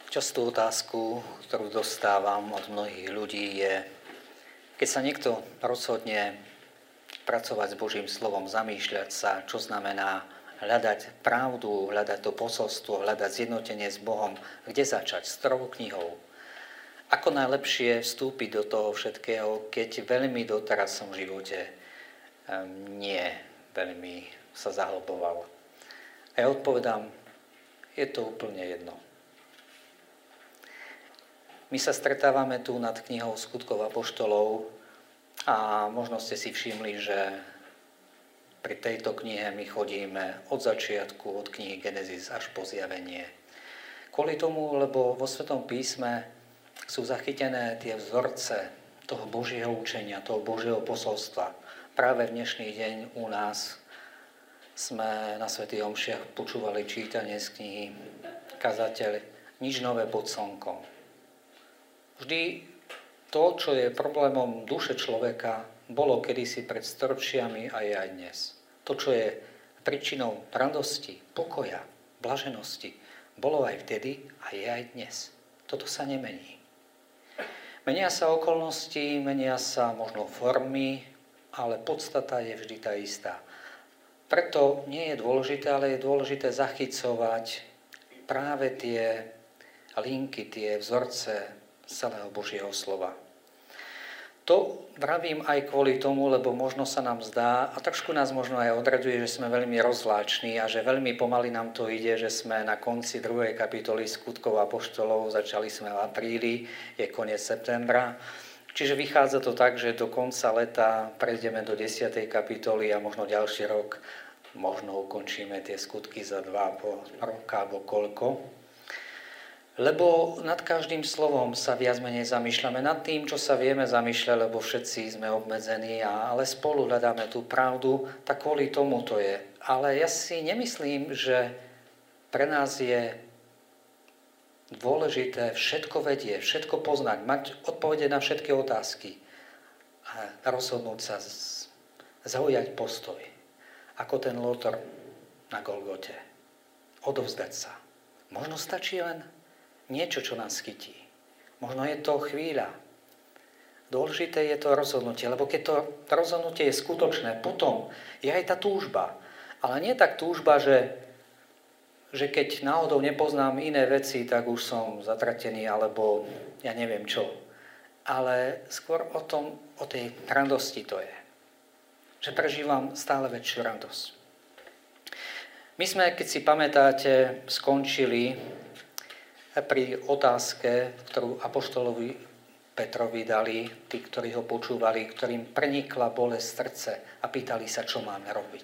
Častú otázku, ktorú dostávam od mnohých ľudí je, keď sa niekto rozhodne pracovať s Božím slovom, zamýšľať sa, čo znamená hľadať pravdu, hľadať to posolstvo, hľadať zjednotenie s Bohom, kde začať? S prvou knihou. Ako najlepšie vstúpiť do toho všetkého, keď veľmi doteraz som v živote nie veľmi sa zahlboval. A ja odpovedám, je to úplne jedno. My sa stretávame tu nad knihou Skutkov apoštolov a možno ste si všimli, že pri tejto knihe my chodíme od začiatku, od knihy Genesis až po Zjavenie. Kvôli tomu, lebo vo Svetom písme sú zachytené tie vzorce toho Božieho učenia, toho Božieho posolstva. Práve v dnešný deň u nás sme na svätých omšiach počúvali čítanie z knihy Kazateľ, nič nové pod slnkom. Vždy to, čo je problémom duše človeka, bolo kedysi pred storočiami a je aj dnes. To, čo je príčinou radosti, pokoja, blaženosti, bolo aj vtedy a je aj dnes. Toto sa nemení. Menia sa okolnosti, menia sa možno formy, ale podstata je vždy tá istá. Preto nie je dôležité, ale je dôležité zachycovať práve tie linky, tie vzorce celého Božieho slova. To vravím aj kvôli tomu, lebo možno sa nám zdá, a trošku nás možno aj odraďuje, že sme veľmi rozvláční a že veľmi pomaly nám to ide, že sme na konci 2. kapitoly Skutkov apoštolov, začali sme v apríli, je koniec septembra. Čiže vychádza to tak, že do konca leta prejdeme do 10. kapitoly a možno ďalší rok, možno ukončíme tie skutky za 2,5 roka alebo koľko. Lebo nad každým slovom sa viac menej zamýšľame, nad tým, čo sa vieme zamýšľať, lebo všetci sme obmedzení, ale spolu hľadáme tú pravdu, tak kvôli tomu to je. Ale ja si nemyslím, že pre nás je dôležité všetko vedieť, všetko poznať, mať odpovede na všetky otázky a rozhodnúť sa, zaujať postoj, ako ten Lótor na Golgote. Odovzdať sa. Možno stačí len niečo, čo nás chytí. Možno je to chvíľa. Dôležité je to rozhodnutie, lebo keď to rozhodnutie je skutočné, potom je aj tá túžba. Ale nie tak túžba, že keď náhodou nepoznám iné veci, tak už som zatratený, alebo ja neviem čo. Ale skôr o tej radosti to je. Že prežívam stále väčšiu radosť. My sme, keď si pamätáte, skončili pri otázke, ktorú apoštolovi Petrovi dali, tí, ktorí ho počúvali, ktorým prenikla bolesť srdce a pýtali sa, čo máme robiť.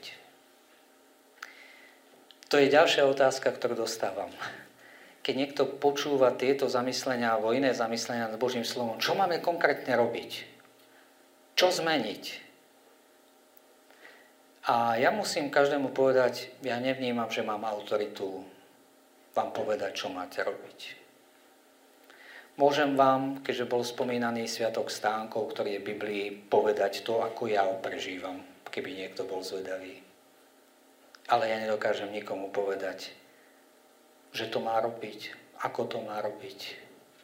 To je ďalšia otázka, ktorú dostávam. Keď niekto počúva tieto zamyslenia alebo iné zamyslenia nad Božím slovom, čo máme konkrétne robiť? Čo zmeniť? A ja musím každému povedať, ja nevnímam, že mám autoritu vám povedať, čo máte robiť. Môžem vám, keďže bol spomínaný Sviatok stánkov, ktorý je v Biblii, povedať to, ako ja ho prežívam, keby niekto bol zvedavý. Ale ja nedokážem nikomu povedať, že to má robiť, ako to má robiť.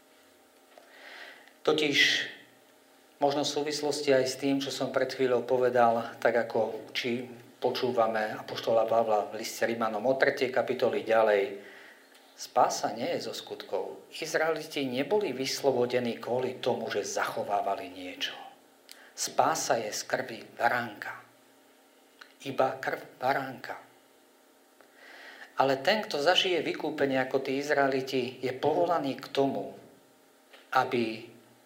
Totiž možno v súvislosti aj s tým, čo som pred chvíľou povedal, tak ako či počúvame apoštola Pavla v liste Rimanom od 3. kapitoly ďalej, spása nie je zo skutkov. Izraeliti neboli vyslobodení kvôli tomu, že zachovávali niečo. Spása je z krvi baránka. Iba krv baránka. Ale ten, kto zažije vykúpenie ako tí Izraeliti, je povolaný k tomu, aby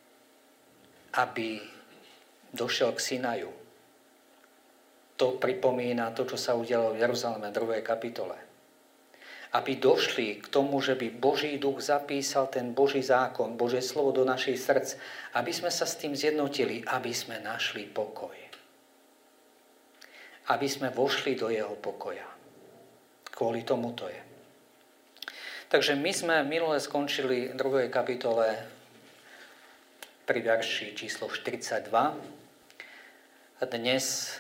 došiel k Sinaju. To pripomína to, čo sa udialo v Jeruzaleme v 2. kapitole. Aby došli k tomu, že by Boží duch zapísal ten Boží zákon, Božie slovo do našich srdc, aby sme sa s tým zjednotili, aby sme našli pokoj. Aby sme vošli do jeho pokoja. Kvôli tomu to je. Takže my sme minule skončili v 2. kapitole pri verši číslo 42. A dnes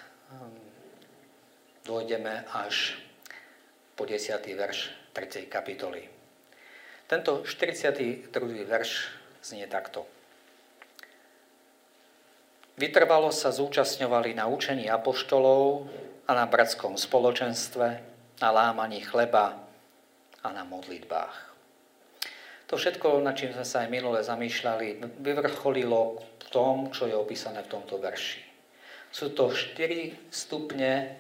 dojdeme až po 10. verš 3. kapitoly. Tento 42. verš znie takto. Vytrvalo sa zúčastňovali na učení apoštolov a na bratskom spoločenstve, na lámaní chleba a na modlitbách. To všetko, nad čím sme sa aj minule zamýšľali, vyvrcholilo v tom, čo je opísané v tomto verši. Sú to 4 stupne,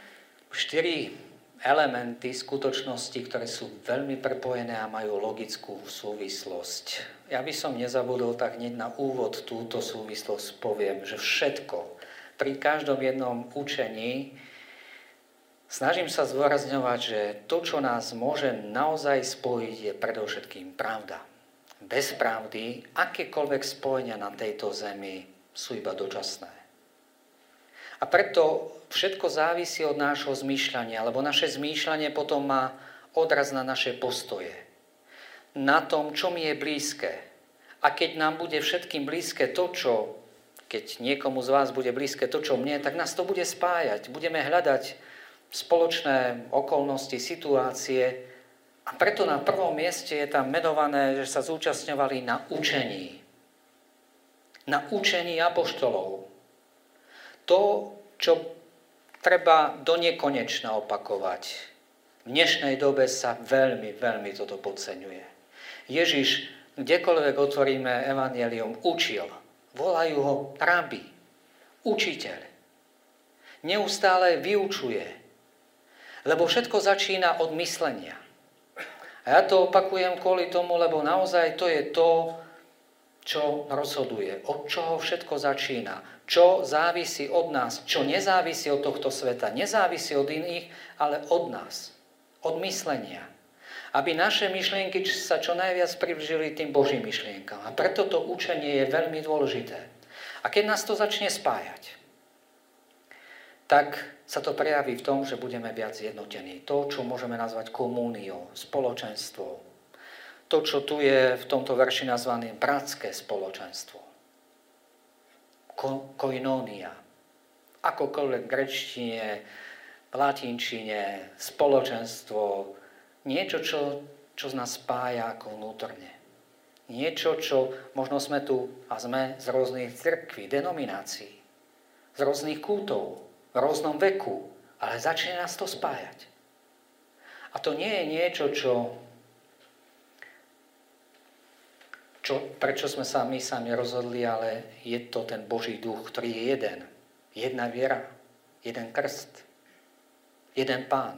4 elementy skutočnosti, ktoré sú veľmi prepojené a majú logickú súvislosť. Ja by som nezabudol, tak hneď na úvod túto súvislosť poviem, že všetko, pri každom jednom učení, snažím sa zdôrazňovať, že to, čo nás môže naozaj spojiť, je predovšetkým pravda. Bez pravdy, akékoľvek spojenia na tejto zemi sú iba dočasné. A preto všetko závisí od nášho zmýšľania, lebo naše zmýšľanie potom má odraz na naše postoje. Na tom, čo mi je blízke. A keď nám bude všetkým blízke to, čo, keď niekomu z vás bude blízke to, čo mne, tak nás to bude spájať. Budeme hľadať spoločné okolnosti, situácie. A preto na prvom mieste je tam menované, že sa zúčastňovali na učení. Na učení apoštolov. To, čo treba do nekonečna opakovať. V dnešnej dobe sa veľmi, veľmi toto podceňuje. Ježiš, kdekoľvek otvoríme evanjelium, učil. Volajú ho rabi, učiteľ. Neustále vyučuje. Lebo všetko začína od myslenia. A ja to opakujem kvôli tomu, lebo naozaj to je to, čo rozhoduje. Od čoho všetko začína. Čo závisí od nás, čo nezávisí od tohto sveta, nezávisí od iných, ale od nás, od myslenia. Aby naše myšlienky sa čo najviac priblížili tým Božím myšlienkam. A preto to učenie je veľmi dôležité. A keď nás to začne spájať, tak sa to prejaví v tom, že budeme viac zjednotení. To, čo môžeme nazvať komuniou, spoločenstvo. To, čo tu je v tomto verši nazvané bratské spoločenstvo. Koinónia. Akokoľvek v grečtine, v latinčine, spoločenstvo, niečo, čo z nás spája ako vnútorne. Niečo, čo možno sme tu a sme z rôznych cirkví, denominácií, z rôznych kultov, v rôznom veku, ale začne nás to spájať. A to nie je niečo, prečo sme sa my sami rozhodli, ale je to ten Boží duch, ktorý je jeden. Jedna viera, jeden krst, jeden Pán.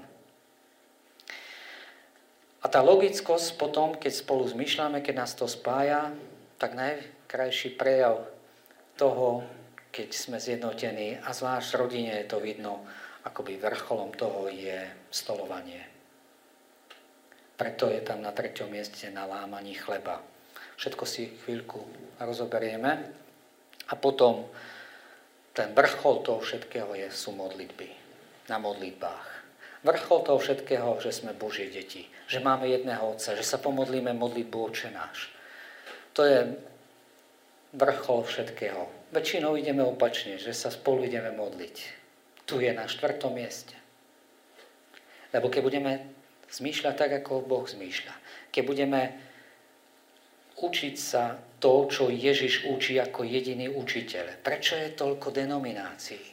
A tá logickosť potom, keď spolu zmýšľame, keď nás to spája, tak najkrajší prejav toho, keď sme zjednotení, a zvlášť v rodine je to vidno, akoby vrcholom toho je stolovanie. Preto je tam na 3. mieste na lámaní chleba. Všetko si chvíľku rozoberieme a potom ten vrchol toho všetkého sú modlitby. Na modlitbách. Vrchol toho všetkého, že sme Božie deti, že máme jedného Otca, že sa pomodlíme modlitbu Otče náš. To je vrchol všetkého. Väčšinou ideme opačne, že sa spolu ideme modliť. Tu je na 4. mieste. Lebo keď budeme zmýšľať tak, ako Boh zmýšľa, keď budeme učiť sa to, čo Ježiš učí ako jediný učiteľ. Prečo je toľko denominácií?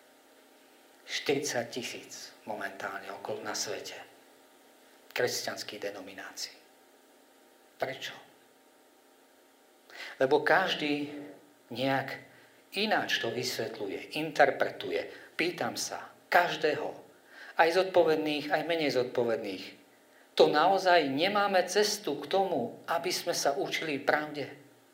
40 000 momentálne okolo na svete. Kresťanských denominácií. Prečo? Lebo každý nejak ináč to vysvetľuje, interpretuje. Pýtam sa každého, aj zodpovedných, aj menej zodpovedných, to naozaj nemáme cestu k tomu, aby sme sa učili pravde.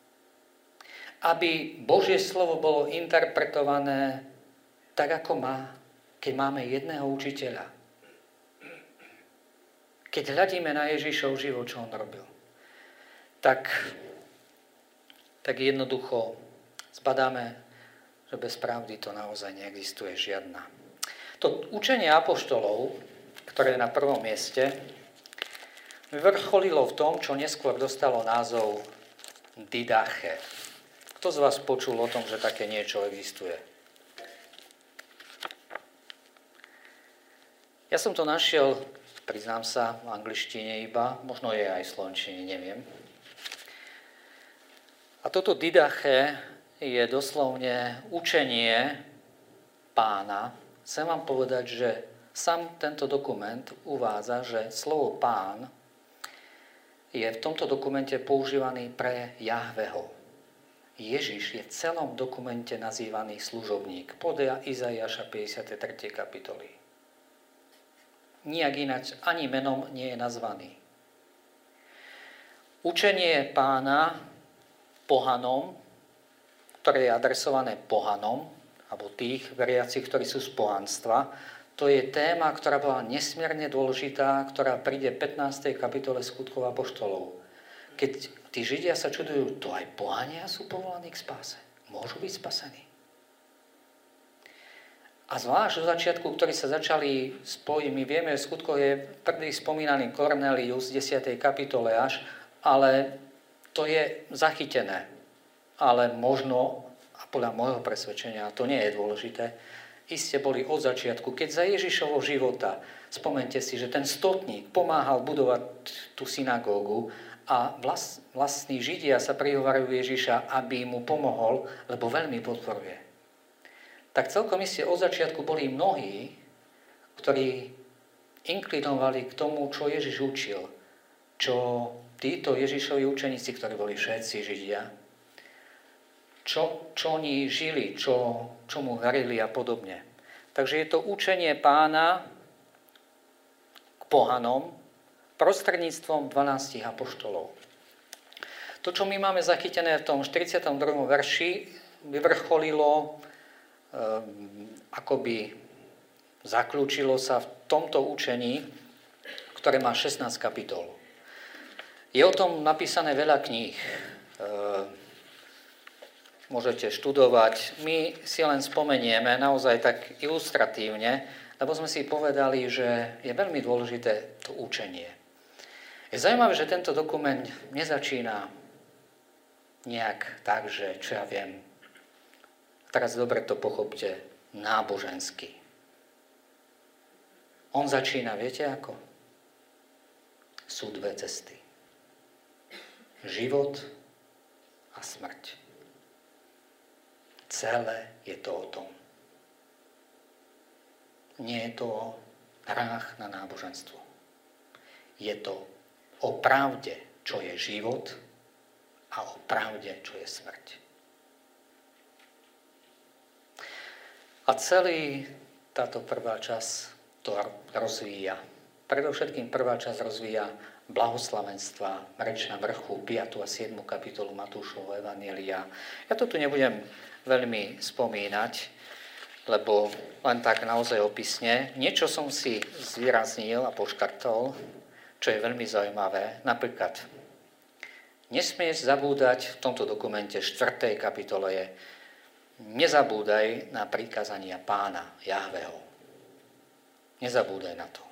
Aby Božie slovo bolo interpretované tak, ako má, keď máme jedného učiteľa. Keď hľadíme na Ježišov život, čo on robil, tak jednoducho zbadáme, že bez pravdy to naozaj neexistuje žiadna. To učenie apoštolov, ktoré je na 1. mieste, vyvrcholilo v tom, čo neskôr dostalo názov didache. Kto z vás počul o tom, že také niečo existuje? Ja som to našiel Priznám sa, v angličtine iba, možno je aj v slovenčine, neviem. A toto didache je doslovne učenie Pána. Chcem vám povedať, že sám tento dokument uvádza, že slovo Pán je v tomto dokumente používaný pre Jahveho. Ježiš je v celom dokumente nazývaný služobník podľa Izaiáša 53. kapitoly. Nijak ináč ani menom nie je nazvaný. Učenie Pána pohanom, ktoré je adresované pohanom, alebo tých veriacich, ktorí sú z pohanstva, to je téma, ktorá bola nesmierne dôležitá, ktorá príde v 15. kapitole Skutkov apoštolov. Keď tí Židia sa čudujú, to aj pohania sú povolaní k spáse. Môžu byť spasení. A zvlášť v začiatku, ktorí sa začali spojiť, my vieme, v Skutkoch je prvý spomínaný Kornélius v 10. kapitole až, ale to je zachytené. Ale možno, a podľa môjho presvedčenia, to nie je dôležité, iste boli od začiatku, keď za Ježišovho života, spomente si, že ten stotník pomáhal budovať tú synagógu a vlastní Židia sa prihovarujú Ježiša, aby mu pomohol, lebo veľmi podporuje. Tak celkom iste od začiatku boli mnohí, ktorí inklinovali k tomu, čo Ježiš učil, čo títo Ježišovi učeníci, ktorí boli všetci Židia, čo oni žili, čo mu verili a podobne. Takže je to učenie Pána k pohanom prostredníctvom 12 apoštolov. To, čo my máme zachytené v tom 42. verši, vyvrcholilo, akoby zaklúčilo sa v tomto učení, ktoré má 16 kapitol. Je o tom napísané veľa kníh. Môžete študovať. My si len spomenieme naozaj tak ilustratívne, lebo sme si povedali, že je veľmi dôležité to učenie. Je zaujímavé, že tento dokument nezačína nejak tak, že čo ja viem, teraz dobre to pochopte, nábožensky. On začína, viete ako? Sú dve cesty. Život a smrť. Celé je to o tom. Nie je to o hrách na náboženstvo. Je to o pravde, čo je život, a o pravde, čo je smrť. A celý táto prvá časť to rozvíja. Predovšetkým prvá časť rozvíja blahoslavenstva, reč na vrchu, 5. a 7. kapitolu Matúšovho evanjelia. Ja to tu nebudem veľmi spomínať, lebo len tak naozaj opisne. Niečo som si zvýraznil a poškartol, čo je veľmi zaujímavé. Napríklad, nesmieš zabúdať v tomto dokumente 4. kapitole je nezabúdaj na prikázania Pána, Jahveho. Nezabúdaj na to.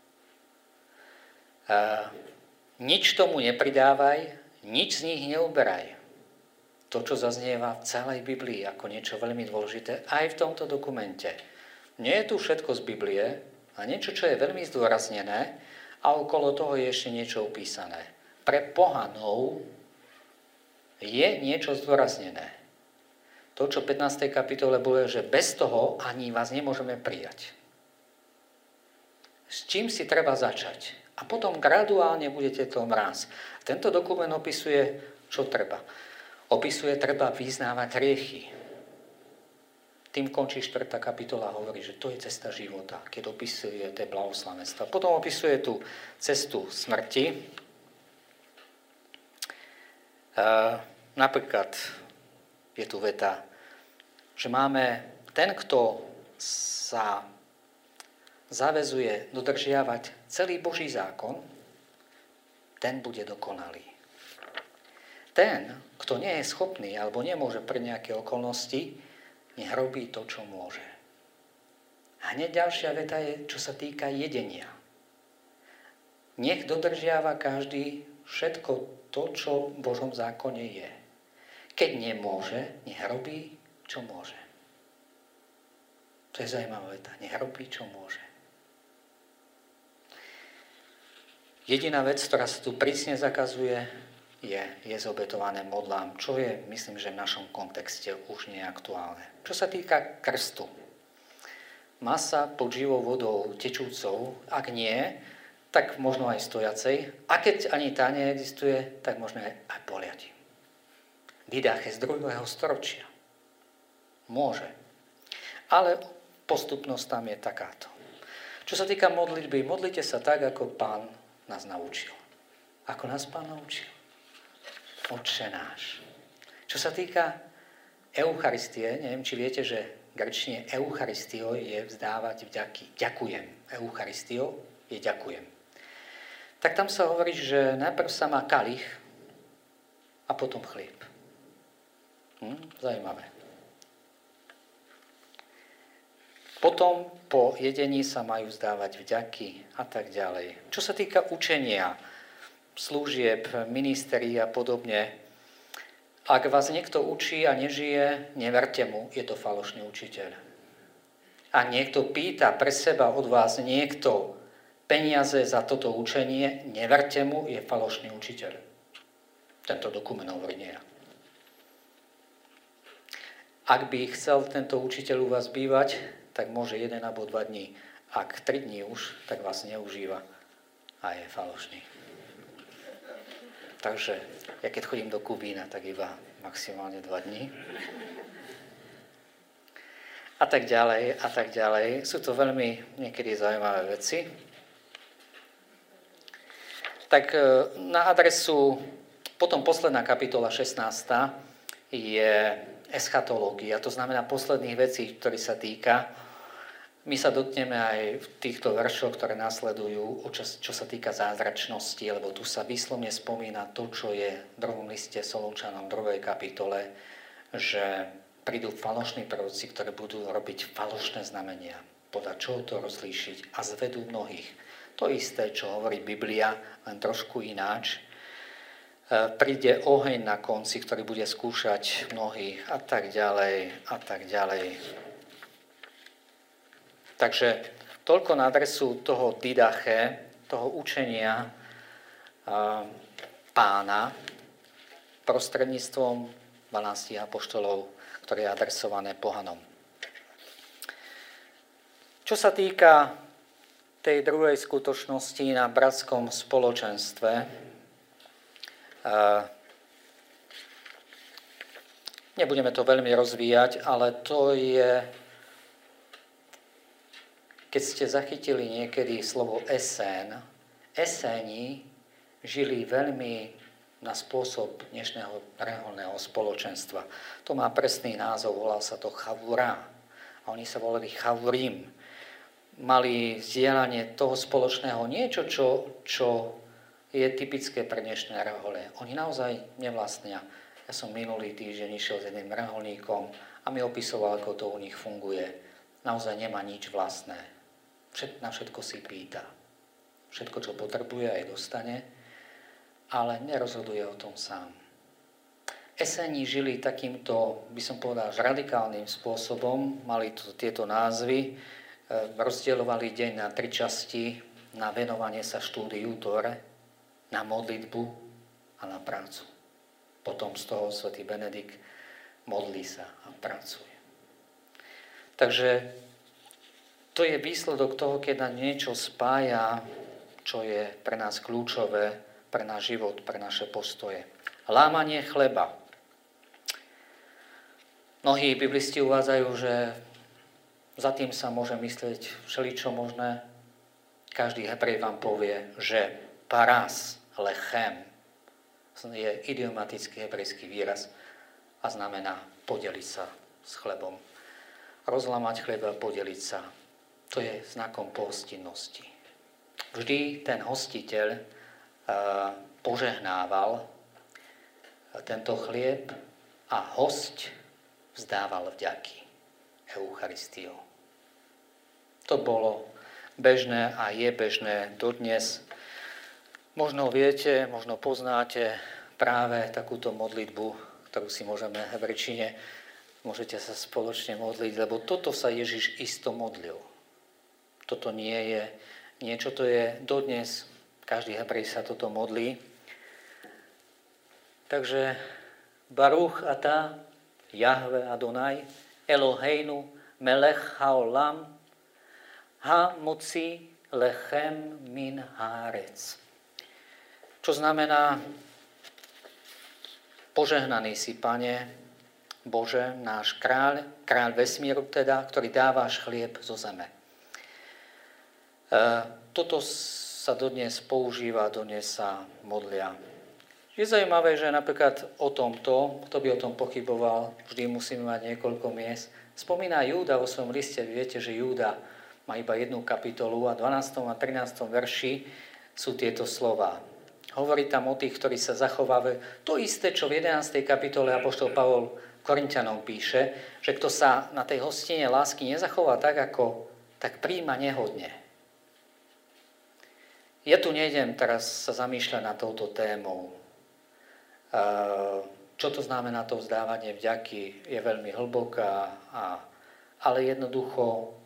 Nič tomu nepridávaj, nič z nich neuberaj. To, čo zaznieva v celej Biblii ako niečo veľmi dôležité, aj v tomto dokumente. Nie je tu všetko z Biblie a niečo, čo je veľmi zdôraznené a okolo toho je ešte niečo upísané. Pre pohanov je niečo zdôraznené. To, čo v 15. kapitole bolo, že bez toho ani vás nemôžeme prijať. S čím si treba začať? A potom graduálne budete to raz. Tento dokument opisuje, čo treba. Opisuje, treba vyznávať hriechy. Tým končí 4. kapitola a hovorí, že to je cesta života, keď opisuje tie blahoslavenstva. Potom opisuje tú cestu smrti. Napríklad je tu veta, že máme ten, kto sa zaväzuje dodržiavať celý Boží zákon, ten bude dokonalý. Ten, kto nie je schopný alebo nemôže pre nejaké okolnosti, nech robí to, čo môže. A hneď ďalšia veta je, čo sa týka jedenia. Nech dodržiava každý všetko to, čo v Božom zákone je. Keď nemôže, nech robí, čo môže. To je zaujímavá veta. Nech robí, čo môže. Jediná vec, ktorá sa tu prísne zakazuje, je zobetované modlám, čo je, myslím, že v našom kontexte už nie je aktuálne. Čo sa týka krstu, má sa pod živou vodou tečúcou, ak nie, tak možno aj stojacej, a keď ani tá neexistuje, tak možno aj poliati. Didache z 2. storočia. Môže. Ale postupnosť tam je takáto. Čo sa týka modlitby, modlite sa tak, ako Pán nás naučil. Ako nás Pán naučil? Otče náš. Čo sa týka Eucharistie, neviem, či viete, že v grečtine Eucharistio je vzdávať vďaky. Ďakujem. Eucharistio je ďakujem. Tak tam sa hovorí, že najprv sa má kalich a potom chlieb. Zajímavé. Potom po jedení sa majú vzdávať vďaky a tak ďalej. Čo sa týka učenia, služieb, ministerií a podobne, ak vás niekto učí a nežije, neverte mu, je to falošný učiteľ. Ak niekto pýta pre seba od vás niekto peniaze za toto učenie, neverte mu, je falošný učiteľ. Tento dokument hovorí nie ja. Ak by chcel tento učiteľ u vás bývať, tak môže 1 alebo 2 dní. Ak 3 dní už, tak vás neužíva a je falošný. Takže ja keď chodím do Kubína, tak iba maximálne 2 dní. A tak ďalej, a tak ďalej. Sú to veľmi niekedy zaujímavé veci. Tak na adresu, potom posledná kapitola 16. je eschatológia, to znamená posledných vecí, ktorý sa týka. My sa dotkneme aj v týchto veršoch, ktoré nasledujú, čo sa týka zázračnosti, lebo tu sa výslovne spomína to, čo je v 2. liste Solunčanom 2. kapitole, že prídu falošní proroci, ktorí budú robiť falošné znamenia. Podľa čoho to rozlíšiť a zvedú mnohých. To isté, čo hovorí Biblia, len trošku ináč. Príde oheň na konci, ktorý bude skúšať mnohých a tak ďalej a tak ďalej. Takže toľko na adresu toho didache, toho učenia Pána prostredníctvom 12 apoštolov, ktoré je adresované pohanom. Čo sa týka tej druhej skutočnosti na bratskom spoločenstve, nebudeme to veľmi rozvíjať, ale to je, keď ste zachytili niekedy slovo esén, eséni žili veľmi na spôsob dnešného reholného spoločenstva. To má presný názov, volá sa to chavura. A oni sa volali chavurim. Mali vzdielanie toho spoločného niečo, čo je typické pre dnešné rehole. Oni naozaj nevlastnia. Ja som minulý týždeň išiel s jedným reholníkom a mi opisoval, ako to u nich funguje. Naozaj nemá nič vlastné. Na všetko si pýta. Všetko, čo potrebuje, aj dostane, ale nerozhoduje o tom sám. Eséni žili takýmto, by som povedal, radikálnym spôsobom, mali tieto názvy, rozdielovali deň na 3 časti, na venovanie sa štúdiu Tóre, na modlitbu a na prácu. Potom z toho svätý Benedikt modlí sa a pracuje. Takže to je výsledok toho, keď nám niečo spája, čo je pre nás kľúčové, pre náš život, pre naše postoje. Lámanie chleba. Mnohí biblisti uvádzajú, že za tým sa môže myslieť všeličo možné. Každý Hebrej vám povie, že paras, lechem, je idiomatický hebrejský výraz a znamená podeliť sa s chlebom. Rozlámať chleba, podeliť sa. To je znakom pohostinnosti. Vždy ten hostiteľ požehnával tento chlieb a hosť vzdával vďaky. Eucharistiou. To bolo bežné a je bežné dodnes. Možno viete, možno poznáte práve takúto modlitbu, ktorú si môžeme v hebrečine, môžete sa spoločne modliť, lebo toto sa Ježiš isto modlil. Toto nie je niečo, to je dodnes, v Každý Hebrej sa toto modlí. Takže Baruch atá Jahve Adonai Eloheinu melech haolam ha-motzi lechem min haaretz. Čo znamená: požehnaný si, Pane Bože, náš kráľ vesmíru teda, ktorý dávaš chlieb zo zeme. Toto sa dodnes používa, dodnes sa modlia. Je zaujímavé, že napríklad o tomto, kto by o tom pochyboval, vždy musíme mať niekoľko miest. Spomína Júda vo svojom liste, viete, že Júda má iba jednu kapitolu a v 12. a 13. verši sú tieto slová. Hovorí tam o tých, ktorí sa zachovávajú. To isté, čo v 11. kapitole apoštol Pavol Korinťanom píše, že kto sa na tej hostine lásky nezachová tak príjma nehodne. Ja tu nejdem teraz sa zamýšľať nad touto témou. Čo to znamená to vzdávanie vďaky, je veľmi hlboká, ale jednoducho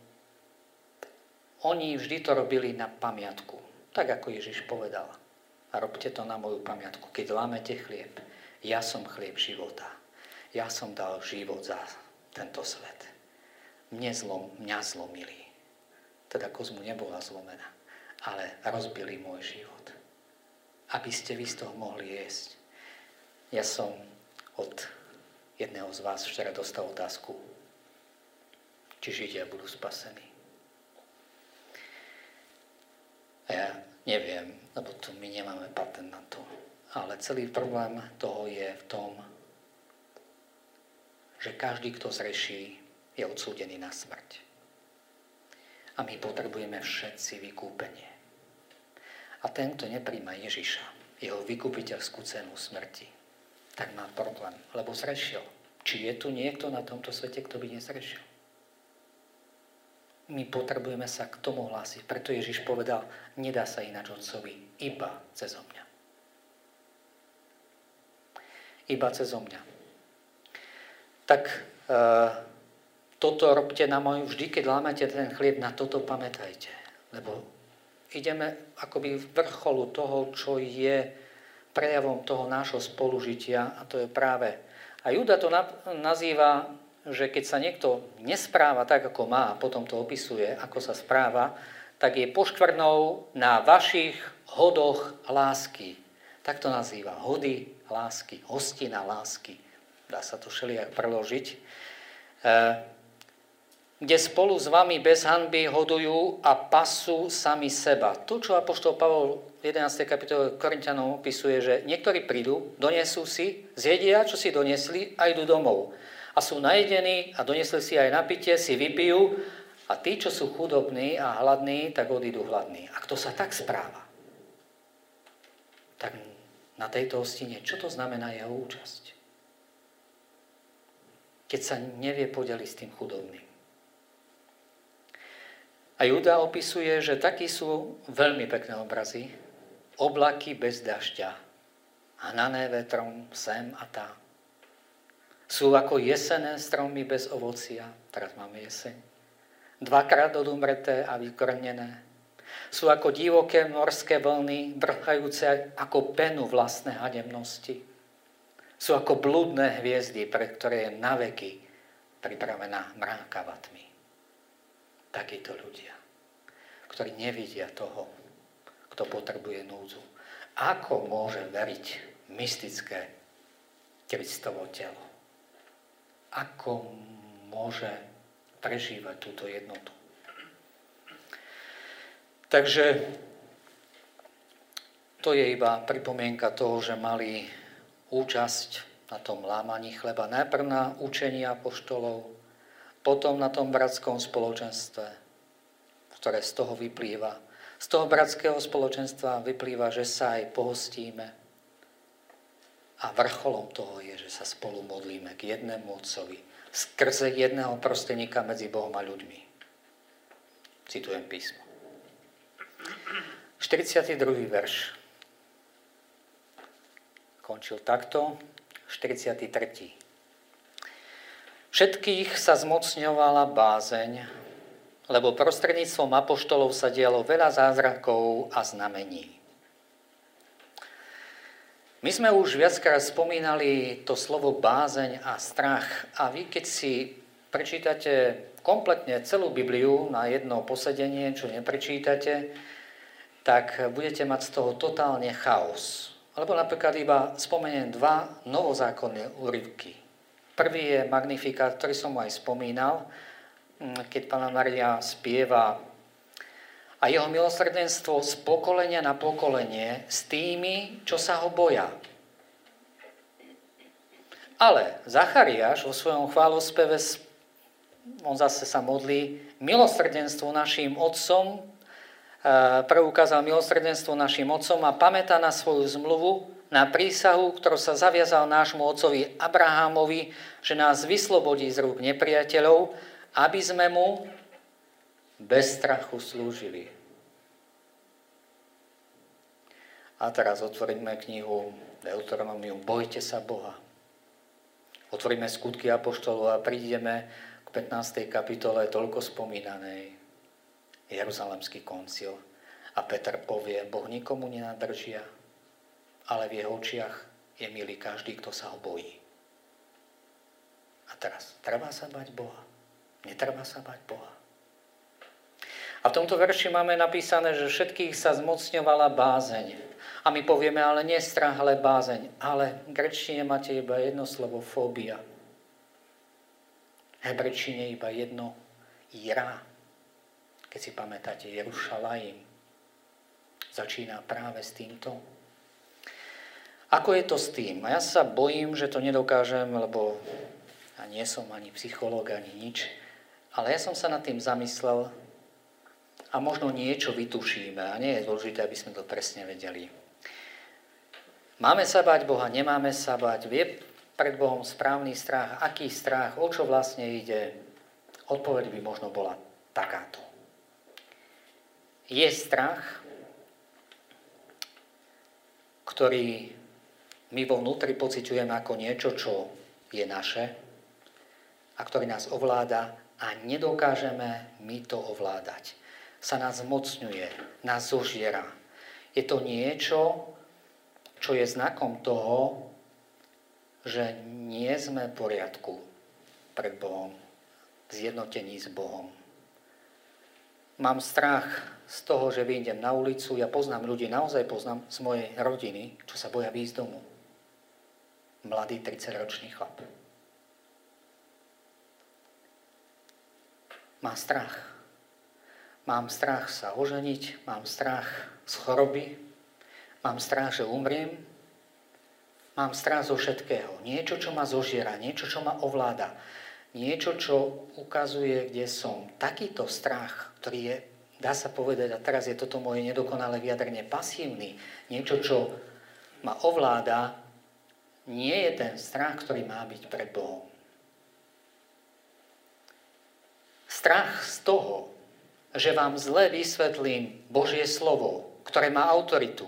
oni vždy to robili na pamiatku, tak ako Ježiš povedal. A robte to na moju pamiatku, keď lámete chlieb. Ja som chlieb života. Ja som dal život za tento svet. Mňa zlomili. Teda kozmu nebola zlomená, ale rozbili môj život. Aby ste vy z toho mohli jesť. Ja som od jedného z vás včera dostal otázku, či Židia budú spasení. A ja neviem, lebo tu my nemáme patent na to. Ale celý problém toho je v tom, že každý, kto zreší, je odsúdený na smrť. A my potrebujeme všetci vykúpenie. A ten, kto nepríjma Ježiša, jeho vykupiteľskú cenu smrti, tak má problém, lebo zrešil. Či je tu niekto na tomto svete, kto by nezrešil? My potrebujeme sa k tomu hlásiť. Preto Ježiš povedal, nedá sa ináč Otcovi, iba cezo mňa. Iba cezo mňa. Tak toto robte na moju, vždy, keď lámete ten chlieb, na toto pamätajte. Lebo ideme akoby v vrcholu toho, čo je prejavom toho nášho spolužitia, a to je práve. A Júda to nazýva, že keď sa niekto nespráva tak, ako má, a potom to opisuje, ako sa správa, tak je poškvrnou na vašich hodoch lásky. Tak to nazýva. Hody lásky, hostina lásky. Dá sa to všelijak preložiť. Kde spolu s vami bez hanby hodujú a pasú sami seba. To, čo apoštol Pavol v 11. kapitole Korinťanom opisuje, že niektorí prídu, donesú si, zjedia, čo si donesli a idú domov. A sú najedení a donesli si aj napitie, si vypijú a tí, čo sú chudobní a hladní, tak odídu hladní. A kto sa tak správa, tak na tejto hostine, čo to znamená jeho účasť? Keď sa nevie podeliť s tým chudobným. A Júda opisuje, že takí sú veľmi pekné obrazy, oblaky bez dažďa, hnané vetrom sem a tam. Sú ako jesenné stromy bez ovocia, teraz máme jeseň, dvakrát odumreté a vykornené. Sú ako divoké morské vlny, vrchajúce ako penu vlastné hanebnosti. Sú ako blúdne hviezdy, pre ktoré je naveky pripravená mrákava tmy. Takíto ľudia, ktorí nevidia toho, kto potrebuje núdzu. Ako môže veriť mystické Kristovo telo? Ako môže prežívať túto jednotu? Takže to je iba pripomienka toho, že mali účasť na tom lámaní chleba. Najprv na učení apoštolov, potom na tom bratskom spoločenstve, ktoré z toho vyplýva. Z toho bratského spoločenstva vyplýva, že sa aj pohostíme. A vrcholom toho je, že sa spolu modlíme k jednému Otcovi, skrze jedného prostredníka medzi Bohom a ľuďmi. Citujem písmo. 42. verš. Končil takto. 43. Všetkých sa zmocňovala bázeň, lebo prostredníctvom apoštolov sa dialo veľa zázrakov a znamení. My sme už viackrát spomínali to slovo bázeň a strach. A vy, keď si prečítate kompletne celú Bibliu na jedno posedenie, čo neprečítate, tak budete mať z toho totálne chaos. Alebo napríklad iba spomeniem 2 novozákonné úryvky. Prvý je Magnifikát, ktorý som aj spomínal, keď Panna Mária spieva a jeho milosrdenstvo z pokolenia na pokolenie s tými, čo sa ho boja. Ale Zachariáš vo svojom chválospeve, on zase sa modlí, milosrdenstvo našim otcom, preukázal milosrdenstvo našim otcom a pamätá na svoju zmluvu, na prísahu, ktorú sa zaviazal nášmu otcovi Abrahámovi, že nás vyslobodí z rúk nepriateľov, aby sme mu bez strachu slúžili. A teraz otvoríme knihu Deuteronomium. Bojte sa Boha. Otvoríme Skutky apoštolov a prídeme k 15. kapitole toľko spomínanej. Jeruzalemský koncil. A Peter povie, Boh nikomu nenadržia, ale v jeho očiach je milý každý, kto sa ho bojí. A teraz, treba sa bať Boha? Netreba sa bať Boha? A v tomto verši máme napísané, že všetkých sa zmocňovala bázeň. A my povieme, ale nie strach, ale bázeň. Ale v gréčtine máte iba jedno slovo, fóbia. V hebrečtine iba jedno, ira. Keď si pamätáte, Jerušalaim začína práve s týmto. Ako je to s tým? A ja sa bojím, že to nedokážem, lebo ja nie som ani psychológ, ani nič. Ale ja som sa nad tým zamyslel a možno niečo vytušíme. A nie je dôležité, aby sme to presne vedeli. Máme sa bať Boha, nemáme sa bať. Je pred Bohom správny strach? Aký strach? O čo vlastne ide? Odpoveď by možno bola takáto. Je strach, ktorý my vo vnútri pociťujeme ako niečo, čo je naše a ktorý nás ovláda a nedokážeme my to ovládať. Sa nás zmocňuje, nás zožiera. Je to niečo, čo je znakom toho, že nie sme v poriadku pred Bohom, v zjednotení s Bohom. Mám strach z toho, že vyjdem na ulicu, ja poznám ľudí, naozaj poznám z mojej rodiny, čo sa boja výjsť domu. Mladý 30-ročný chlap. Má strach. Mám strach sa oženiť, mám strach z choroby, mám strach, že umriem, mám strach zo všetkého. Niečo, čo ma zožiera, niečo, čo ma ovláda, niečo, čo ukazuje, kde som. Takýto strach, ktorý je, dá sa povedať, a teraz je toto moje nedokonalé vyjadrenie, pasívny, niečo, čo ma ovláda, nie je ten strach, ktorý má byť pred Bohom. Strach z toho, že vám zle vysvetlím Božie slovo, ktoré má autoritu.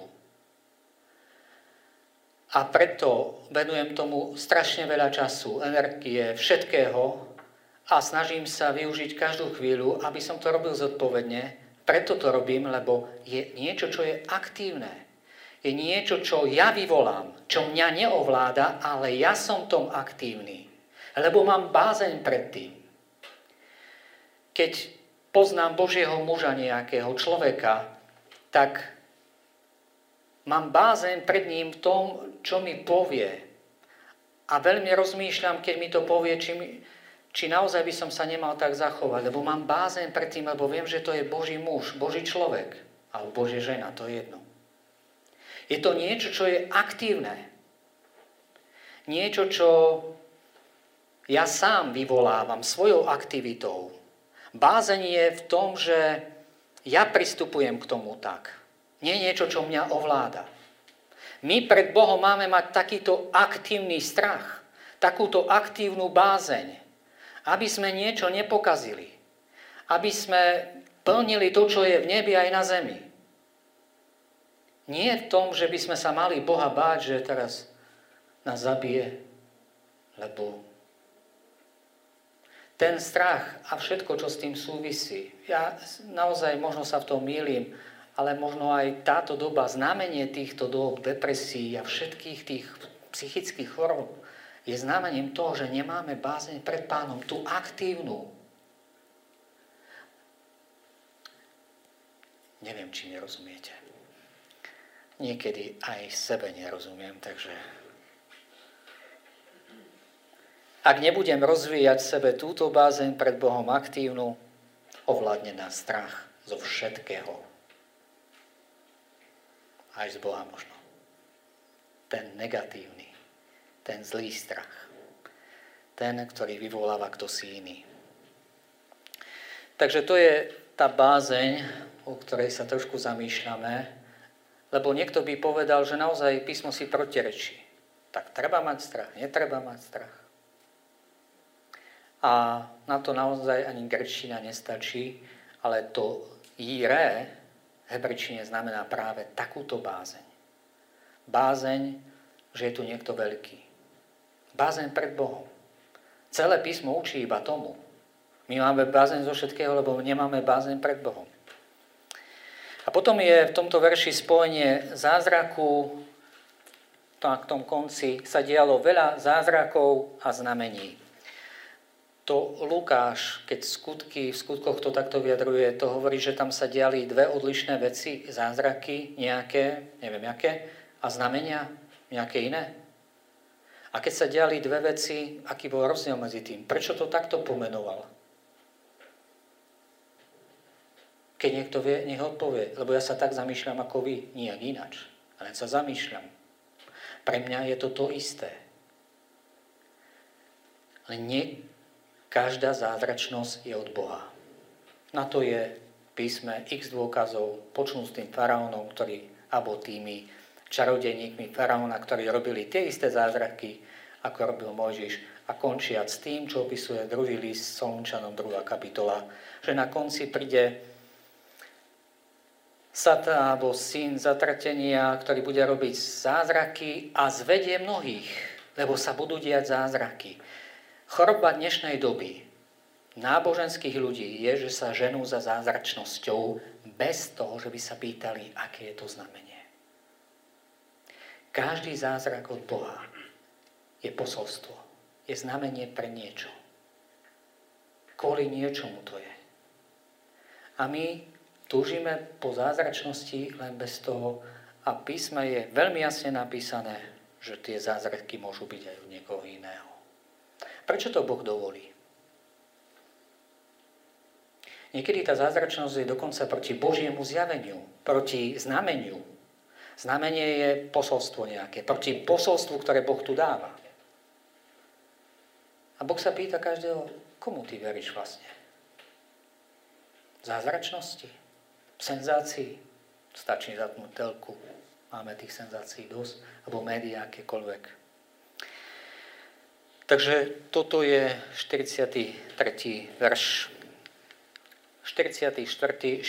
A preto venujem tomu strašne veľa času, energie, všetkého a snažím sa využiť každú chvíľu, aby som to robil zodpovedne. Preto to robím, lebo je niečo, čo je aktívne. Je niečo, čo ja vyvolám, čo mňa neovláda, ale ja som tom aktívny. Lebo mám bázeň pred tým. Keď poznám Božieho muža nejakého človeka, tak mám bázeň pred ním v tom, čo mi povie. A veľmi rozmýšľam, keď mi to povie, či naozaj by som sa nemal tak zachovať. Lebo mám bázeň pred tým, lebo viem, že to je Boží muž, Boží človek. Alebo Božia žena, to je jedno. Je to niečo, čo je aktívne. Niečo, čo ja sám vyvolávam svojou aktivitou. Bázeň je v tom, že ja pristupujem k tomu tak. Nie niečo, čo mňa ovláda. My pred Bohom máme mať takýto aktívny strach, takúto aktívnu bázeň, aby sme niečo nepokazili. Aby sme plnili to, čo je v nebi aj na zemi. Nie v tom, že by sme sa mali Boha báť, že teraz nás zabije, lebo ten strach a všetko, čo s tým súvisí. Ja naozaj možno sa v tom mýlim, ale možno aj táto doba, znamenie týchto dôb, depresí a všetkých tých psychických chorôb je znamením toho, že nemáme bázeň pred Pánom, tú aktívnu. Neviem, či mi rozumiete. Niekedy aj sebe nerozumiem, takže ak nebudem rozvíjať v sebe túto bázeň pred Bohom aktívnu, ovládne nás strach zo všetkého. Aj z Boha možno. Ten negatívny, ten zlý strach. Ten, ktorý vyvoláva kto si iný. Takže to je tá bázeň, o ktorej sa trošku zamýšľame, lebo niekto by povedal, že naozaj písmo si protirečí. Tak treba mať strach, netreba mať strach. A na to naozaj ani gréčtina nestačí, ale to íré v hebrečtine znamená práve takúto bázeň. Bázeň, že je tu niekto veľký. Bázeň pred Bohom. Celé písmo učí iba tomu. My máme bázeň zo všetkého, lebo nemáme bázeň pred Bohom. A potom je v tomto verši spojenie zázraku, na tom konci sa dialo veľa zázrakov a znamení. To Lukáš, keď v skutkoch to takto vyjadruje, to hovorí, že tam sa diali dve odlišné veci, zázraky nejaké, neviem aké, a znamenia nejaké iné. A keď sa diali dve veci, aký bol rozdiel medzi tým? Prečo to takto pomenoval? Keď niekto vie, nech odpovie, lebo ja sa tak zamýšľam ako vy, nijak ináč. Len sa zamýšľam. Pre mňa je to to isté. Len nie každá zázračnosť je od Boha. Na to je v písme x dôkazov, počnú s tým faraónom, alebo tými čarodejníkmi faraóna, ktorí robili tie isté zázraky, ako robil Mojžiš, a končiac s tým, čo opisuje druhý list Solunčanom 2. kapitola, že na konci príde Satan alebo syn zatratenia, ktorý bude robiť zázraky a zvedie mnohých, lebo sa budú diať zázraky. Choroba dnešnej doby náboženských ľudí je, že sa ženú za zázračnosťou bez toho, že by sa pýtali, aké je to znamenie. Každý zázrak od Boha je posolstvo, je znamenie pre niečo. Kvôli niečomu to je. A my túžime po zázračnosti len bez toho, a písme je veľmi jasne napísané, že tie zázraky môžu byť aj od niekoho iného. Prečo to Boh dovolí? Niekedy tá zázračnosť je dokonca proti Božiemu zjaveniu, proti znameniu. Znamenie je posolstvo nejaké, proti posolstvu, ktoré Boh tu dáva. A Boh sa pýta každého, komu ty veríš vlastne? Zázračnosti? Senzácii? Stačí zapnúť telku. Máme tých senzácií dosť. Alebo médiá, akékoľvek. Takže toto je 43. verš. 44. 45.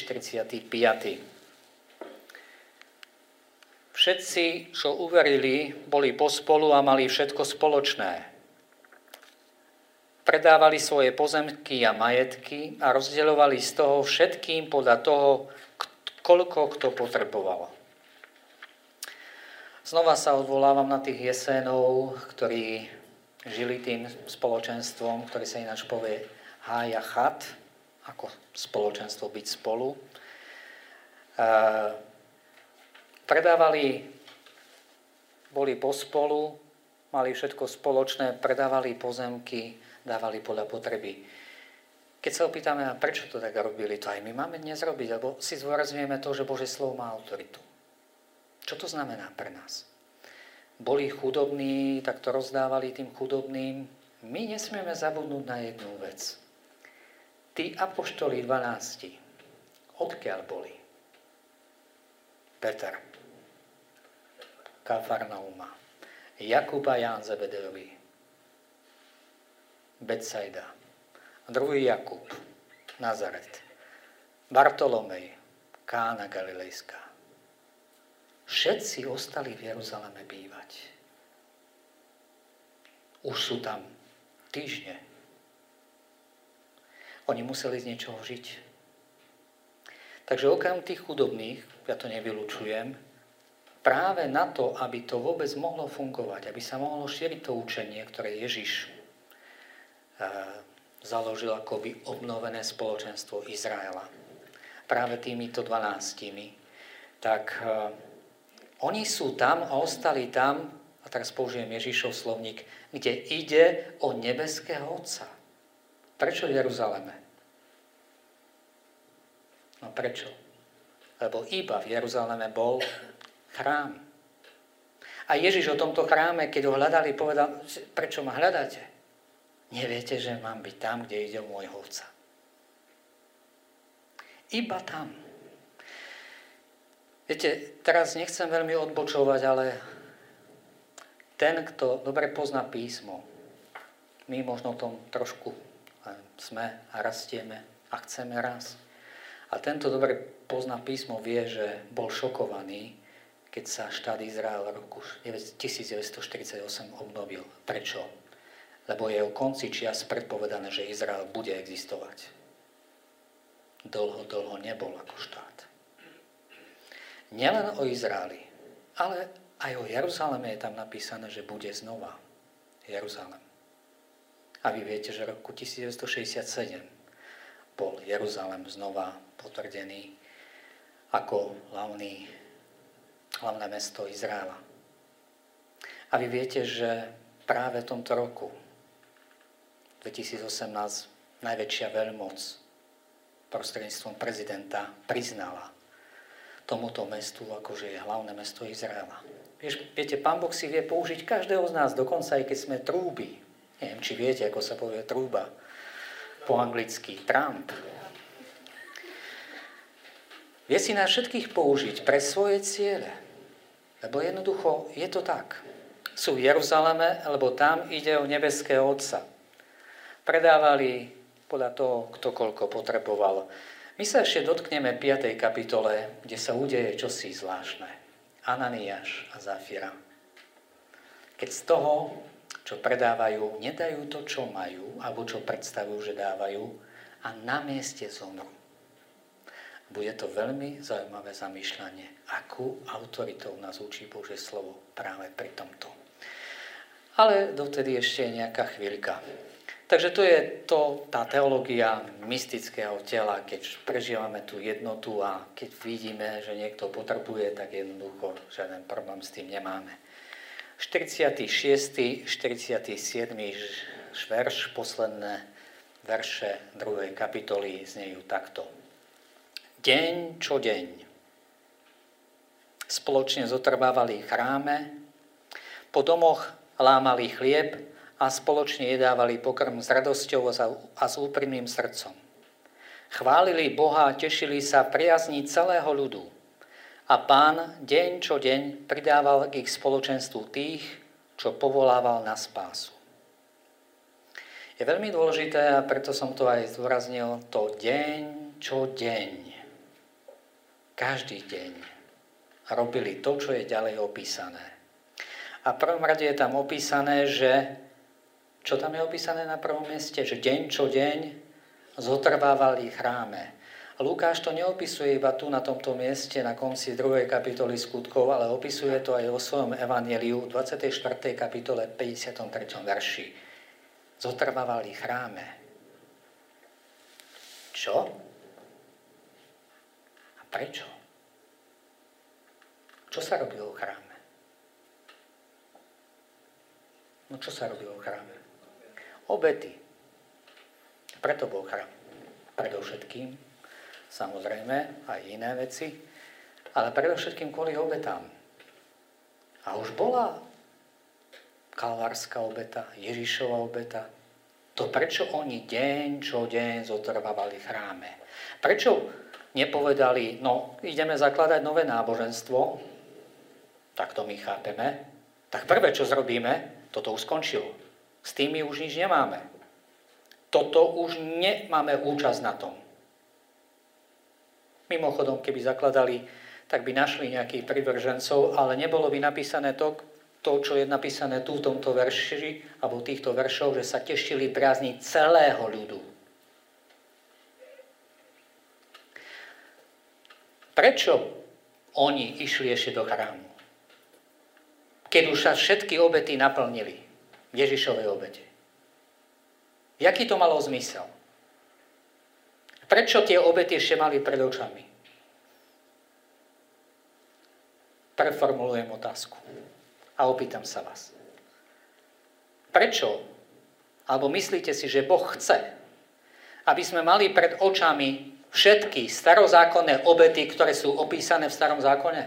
Všetci, čo uverili, boli pospolu a mali všetko spoločné. Predávali svoje pozemky a majetky a rozdeľovali z toho všetkým podľa toho, koľko kto potreboval. Znova sa odvolávam na tých Jesénov, ktorí žili tým spoločenstvom, ktorý sa ináč povie Hayachat, ako spoločenstvo byť spolu. Predávali, boli pospolu, mali všetko spoločné, predávali pozemky, dávali podľa potreby. Keď sa opýtame, a prečo to tak robili, to aj my máme dnes robiť, lebo si zdôrazňujeme to, že Božie slovo má autoritu. Čo to znamená pre nás? Boli chudobní, tak to rozdávali tým chudobným. My nesmieme zabudnúť na jednu vec. Tí apoštoli 12, odkiaľ boli? Peter, Kafarnauma, Jakub a Ján Zebedejovi, Betsaida, druhý Jakub, Nazaret, Bartolomej, Kána Galilejská. Všetci ostali v Jeruzaleme bývať. Už sú tam týždne. Oni museli z niečoho žiť. Takže okrem tých chudobných, ja to nevylučujem, práve na to, aby to vôbec mohlo fungovať, aby sa mohlo šíriť to učenie, ktoré Ježiš založil akoby obnovené spoločenstvo Izraela. Práve týmito 12, tak oni sú tam a ostali tam, a teraz použijem Ježišov slovník, kde ide o nebeského Otca. Prečo v Jeruzaleme? No prečo? Lebo iba v Jeruzaleme bol chrám. A Ježiš o tomto chráme, keď ho hľadali, povedal, prečo ma hľadáte? Neviete, že mám byť tam, kde ide o môjho Otca. Iba tam. Viete, teraz nechcem veľmi odbočovať, ale ten, kto dobre pozná písmo, my možno tom trošku sme a rastieme a chceme raz. A tento dobre pozná písmo vie, že bol šokovaný, keď sa štát Izrael v roku 1948 obnovil. Prečo? Lebo je o konci čias predpovedané, že Izrael bude existovať. Dlho nebol ako štát. Nielen o Izraeli, ale aj o Jeruzaleme je tam napísané, že bude znova Jeruzalem. A vy viete, že v roku 1967 bol Jeruzalem znova potvrdený ako hlavné mesto Izraela. A vy viete, že práve v tomto roku 2018 najväčšia veľmoc prostredníctvom prezidenta priznala tomuto mestu, akože je hlavné mesto Izraela. Viete, Pán Boh si vie použiť každého z nás, dokonca aj keď sme trúby. Neviem, či viete, ako sa povie trúba po anglicky. Trump. Vie si nás všetkých použiť pre svoje ciele. Lebo jednoducho je to tak. Sú v Jeruzaleme, lebo tam ide o nebeského Otca. Predávali podľa toho, kto koľko potreboval. My sa ešte dotkneme 5. kapitole, kde sa udeje čosi zvláštne. Ananiáš a Zafira. Keď z toho, čo predávajú, nedajú to, čo majú, alebo čo predstavujú, že dávajú, a na mieste zomru. Bude to veľmi zaujímavé zamýšľanie, akú autoritou nás učí Božie slovo práve pri tomto. Ale dovtedy ešte je nejaká chvíľka. Takže to je tá teológia mystického tela, keď prežívame tú jednotu a keď vidíme, že niekto potrebuje, tak jednoducho žiaden problém s tým nemáme. 46., 47. verš, posledné verše 2. kapitoly znejú takto. Deň čo deň spoločne zotrvávali v chráme, po domoch lámali chlieb a spoločne jedávali pokrm s radosťou a s úprimným srdcom. Chválili Boha a tešili sa priazni celého ľudu. A Pán deň čo deň pridával k ich spoločenstvu tých, čo povolával na spásu. Je veľmi dôležité, a preto som to aj zdôraznil, to deň čo deň. Každý deň robili to, čo je ďalej opísané. A v prvom rade je tam opísané, že čo tam je opísané na prvom mieste? Že deň čo deň zotrvávali v chráme. A Lukáš to neopisuje iba tu na tomto mieste na konci 2. kapitoly skutkov, ale opisuje to aj vo svojom evanjeliu v 24. kapitole 53. verši. Zotrvávali v chráme. Čo? A prečo? Čo sa robilo v chráme? No čo sa robilo v chráme? Obety. Preto bol chrám. Predovšetkým, samozrejme, aj iné veci, ale predovšetkým kvôli obetám. A už bola kalvárska obeta, Ježišova obeta. To prečo oni deň čo deň zotrvávali v chráme? Prečo nepovedali, no ideme zakladať nové náboženstvo, tak to my chápeme, tak prvé, čo zrobíme, toto už skončilo. S tými už nič nemáme. Toto už nemáme účasť na tom. Mimochodom, keby zakladali, tak by našli nejakých privržencov, ale nebolo by napísané to, čo je napísané tu v tomto verši, alebo týchto veršov, že sa tešili priazni celého ľudu. Prečo oni išli ešte do chrámu? Keď už sa všetky obety naplnili, Ježišovej obete. Jaký to malo zmysel? Prečo tie obety ešte mali pred očami? Preformulujem otázku a opýtam sa vás. Prečo? Alebo myslíte si, že Boh chce, aby sme mali pred očami všetky starozákonné obety, ktoré sú opísané v starom zákone?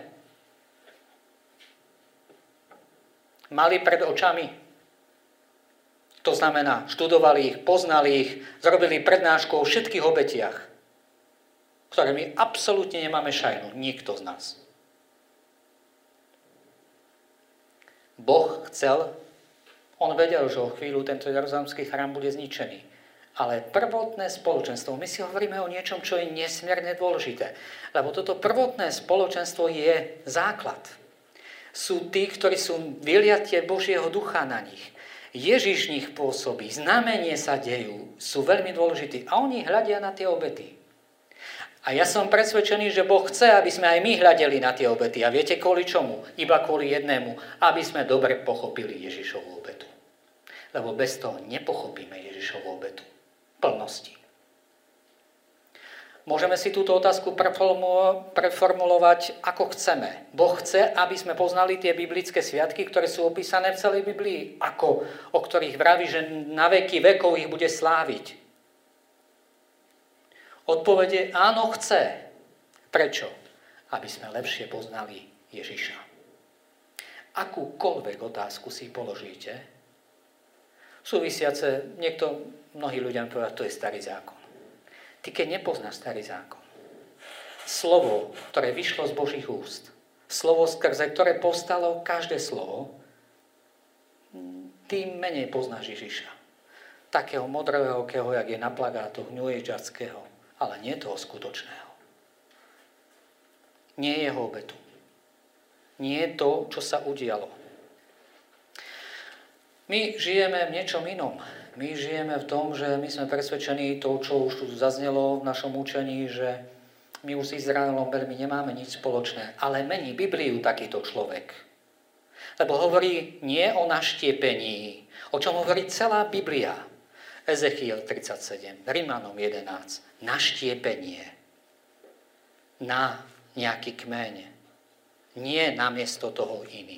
Mali pred očami. To znamená, študovali ich, poznali ich, zrobili prednášku o všetkých obetiach, ktoré my absolútne nemáme šajnu, nikto z nás. Boh chcel, on vedel, že o chvíľu tento jeruzalemský chrám bude zničený. Ale prvotné spoločenstvo, my si hovoríme o niečom, čo je nesmierne dôležité, lebo toto prvotné spoločenstvo je základ. Sú tí, ktorí sú vyliatie Božieho ducha na nich. Ježiš nich pôsobí, znamenie sa dejú, sú veľmi dôležití a oni hľadia na tie obety. A ja som presvedčený, že Boh chce, aby sme aj my hľadeli na tie obety. A viete kvôli čomu? Iba kvôli jednému, aby sme dobre pochopili Ježišovu obetu. Lebo bez toho nepochopíme Ježišovu obetu plnosti. Môžeme si túto otázku preformulovať ako chceme. Boh chce, aby sme poznali tie biblické sviatky, ktoré sú opísané v celej Biblii, o ktorých vraví, že na veky vekov ich bude sláviť. Odpovede áno, chce. Prečo? Aby sme lepšie poznali Ježiša. Akúkoľvek otázku si položíte, súvisiace, mnohí ľudia povedia, to je starý zákon. Ty keď nepoznáš starý zákon, slovo, ktoré vyšlo z Božích úst, slovo, skrze ktoré povstalo každé slovo, tým menej poznáš Ježiša. Takého modrového, jak je na plagátoch New Ageackého, ale nie toho skutočného. Nie jeho obetu. Nie to, čo sa udialo. My žijeme v niečom inom. My žijeme v tom, že my sme presvedčení to, čo už tu zaznelo v našom učení, že my už s Izraelom veľmi nemáme nič spoločné. Ale mení Bibliu takýto človek. Lebo hovorí nie o naštiepení, o čom hovorí celá Biblia. Ezechiel 37, Rimanom 11. Naštiepenie na nejaký kmeň. Nie namiesto toho iný.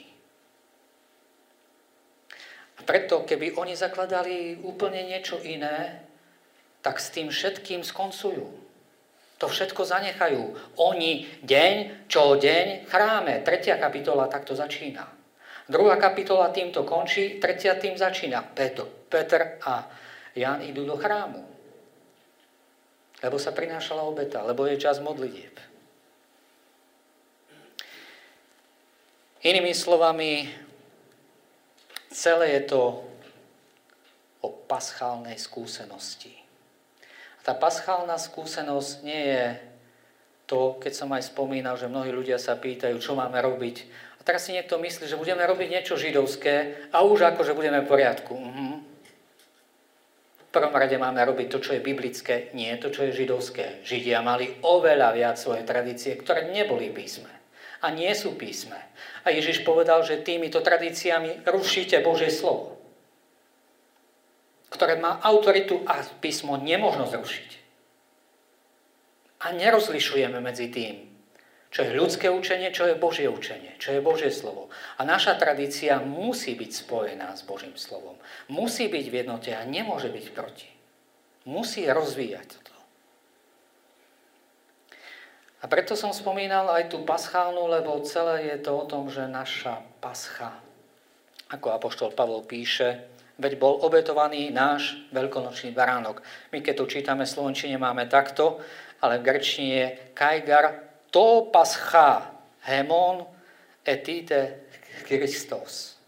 A preto, keby oni zakladali úplne niečo iné, tak s tým všetkým skoncujú. To všetko zanechajú. Oni deň čo deň chráme. 3. kapitola takto začína. 2. kapitola týmto končí, 3. tým začína. Peter a Ján idú do chrámu. Lebo sa prinášala obeta, lebo je čas modlitieb. Inými slovami, celé je to o paschálnej skúsenosti. A tá paschálna skúsenosť nie je to, keď som aj spomínal, že mnohí ľudia sa pýtajú, čo máme robiť. A teraz si niekto myslí, že budeme robiť niečo židovské a už akože budeme v poriadku. V prvom rade máme robiť to, čo je biblické, nie to, čo je židovské. Židia mali oveľa viac svoje tradície, ktoré neboli písme. A nie sú písme. A Ježiš povedal, že týmito tradíciami rušíte Božie slovo, ktoré má autoritu a písmo nemožno zrušiť. A nerozlišujeme medzi tým, čo je ľudské učenie, čo je Božie učenie, čo je Božie slovo. A naša tradícia musí byť spojená s Božím slovom. Musí byť v jednote a nemôže byť proti. Musí rozvíjať to. A preto som spomínal aj tú paschálnu, lebo celé je to o tom, že naša pascha, ako apoštol Pavol píše, veď bol obetovaný náš veľkonočný baránok. My keď to čítame v slovenčine máme takto, ale v grečtine je kaigar to pascha hemon etite Christos.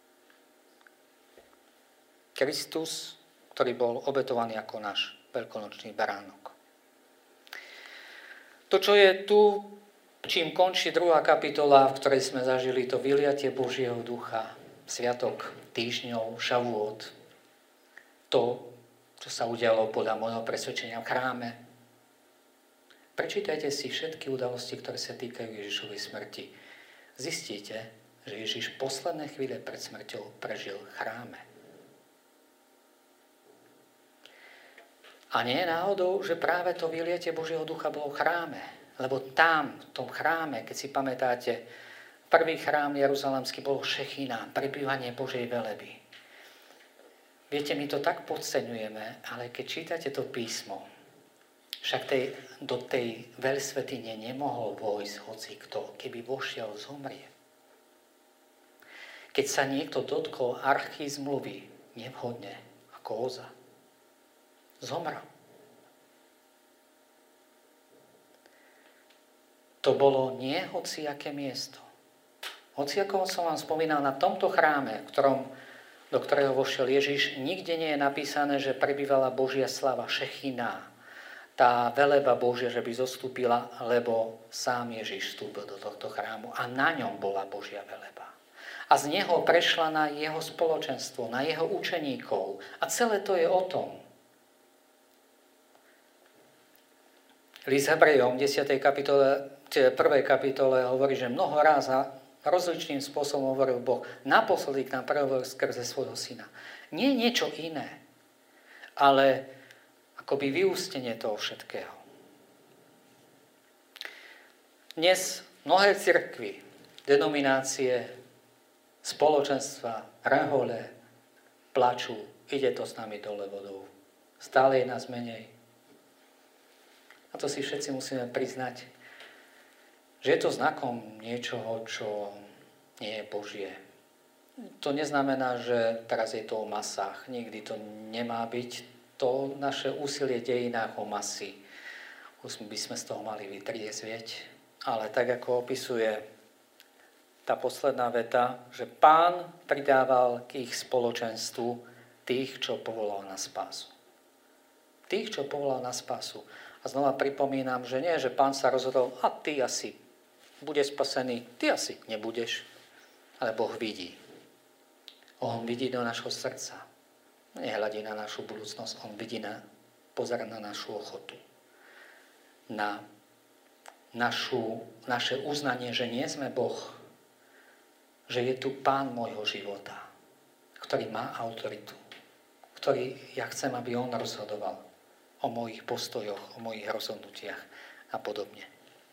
Kristus, ktorý bol obetovaný ako náš veľkonočný baránok. To, čo je tu, čím končí 2. kapitola, v ktorej sme zažili to vyliatie Božieho ducha, sviatok týždňov, šavúot, to, čo sa udialo podľa môjho presvedčenia v chráme. Prečítajte si všetky udalosti, ktoré sa týkajú Ježišovej smrti. Zistíte, že Ježiš posledné chvíle pred smrťou prežil v chráme. A nie je náhodou, že práve to vyliete Božieho ducha bolo v chráme. Lebo tam, v tom chráme, keď si pamätáte, prvý chrám jeruzalemský bol Šechina, prebývanie Božej veleby. Viete, my to tak podceňujeme, ale keď čítate to písmo, však do tej veľsvätyne nemohol vojsť hocikto, keby vošiel, zomrie. Keď sa niekto dotkol archy zmluvy nevhodne, ako Oza, zomrel. To bolo nie hociaké miesto. Hociako som vám spomínal, na tomto chráme, do ktorého vošiel Ježiš, nikde nie je napísané, že prebývala Božia slava, Šechina, tá veleba Božia, že by zostúpila, lebo sám Ježiš vstúpil do tohto chrámu a na ňom bola Božia veleba. A z neho prešla na jeho spoločenstvo, na jeho učeníkov. A celé to je o tom. List Hebrejom v 1. kapitole hovorí, že mnoho ráz rozličným spôsobom hovoril Boh. Naposledy k nám prehovoril skrze svojho syna. Nie niečo iné, ale akoby vyústenie toho všetkého. Dnes mnohé cirkvi, denominácie, spoločenstva, rehole plačú, ide to s nami dole vodou. Stále je nás menej. A to si všetci musíme priznať, že je to znakom niečoho, čo nie je Božie. To neznamená, že teraz je to o masách. Nikdy to nemá byť. To naše úsilie v dejinách o masy. Už by sme z toho mali vytriezvieť. Ale tak, ako opisuje tá posledná veta, že Pán pridával k ich spoločenstvu tých, čo povolal na spásu. Tých, čo povolal na spásu. A znova pripomínam, že nie, že Pán sa rozhodol, a ty asi budeš spasený, ty asi nebudeš, ale Boh vidí. On vidí do našho srdca. Nehľadí na našu budúcnosť, on vidí pozerá na našu ochotu. Na naše uznanie, že nie sme Boh, že je tu Pán môjho života, ktorý má autoritu, ktorý ja chcem, aby on rozhodoval o mojich postojoch, o mojich rozhodnutiach a podobne.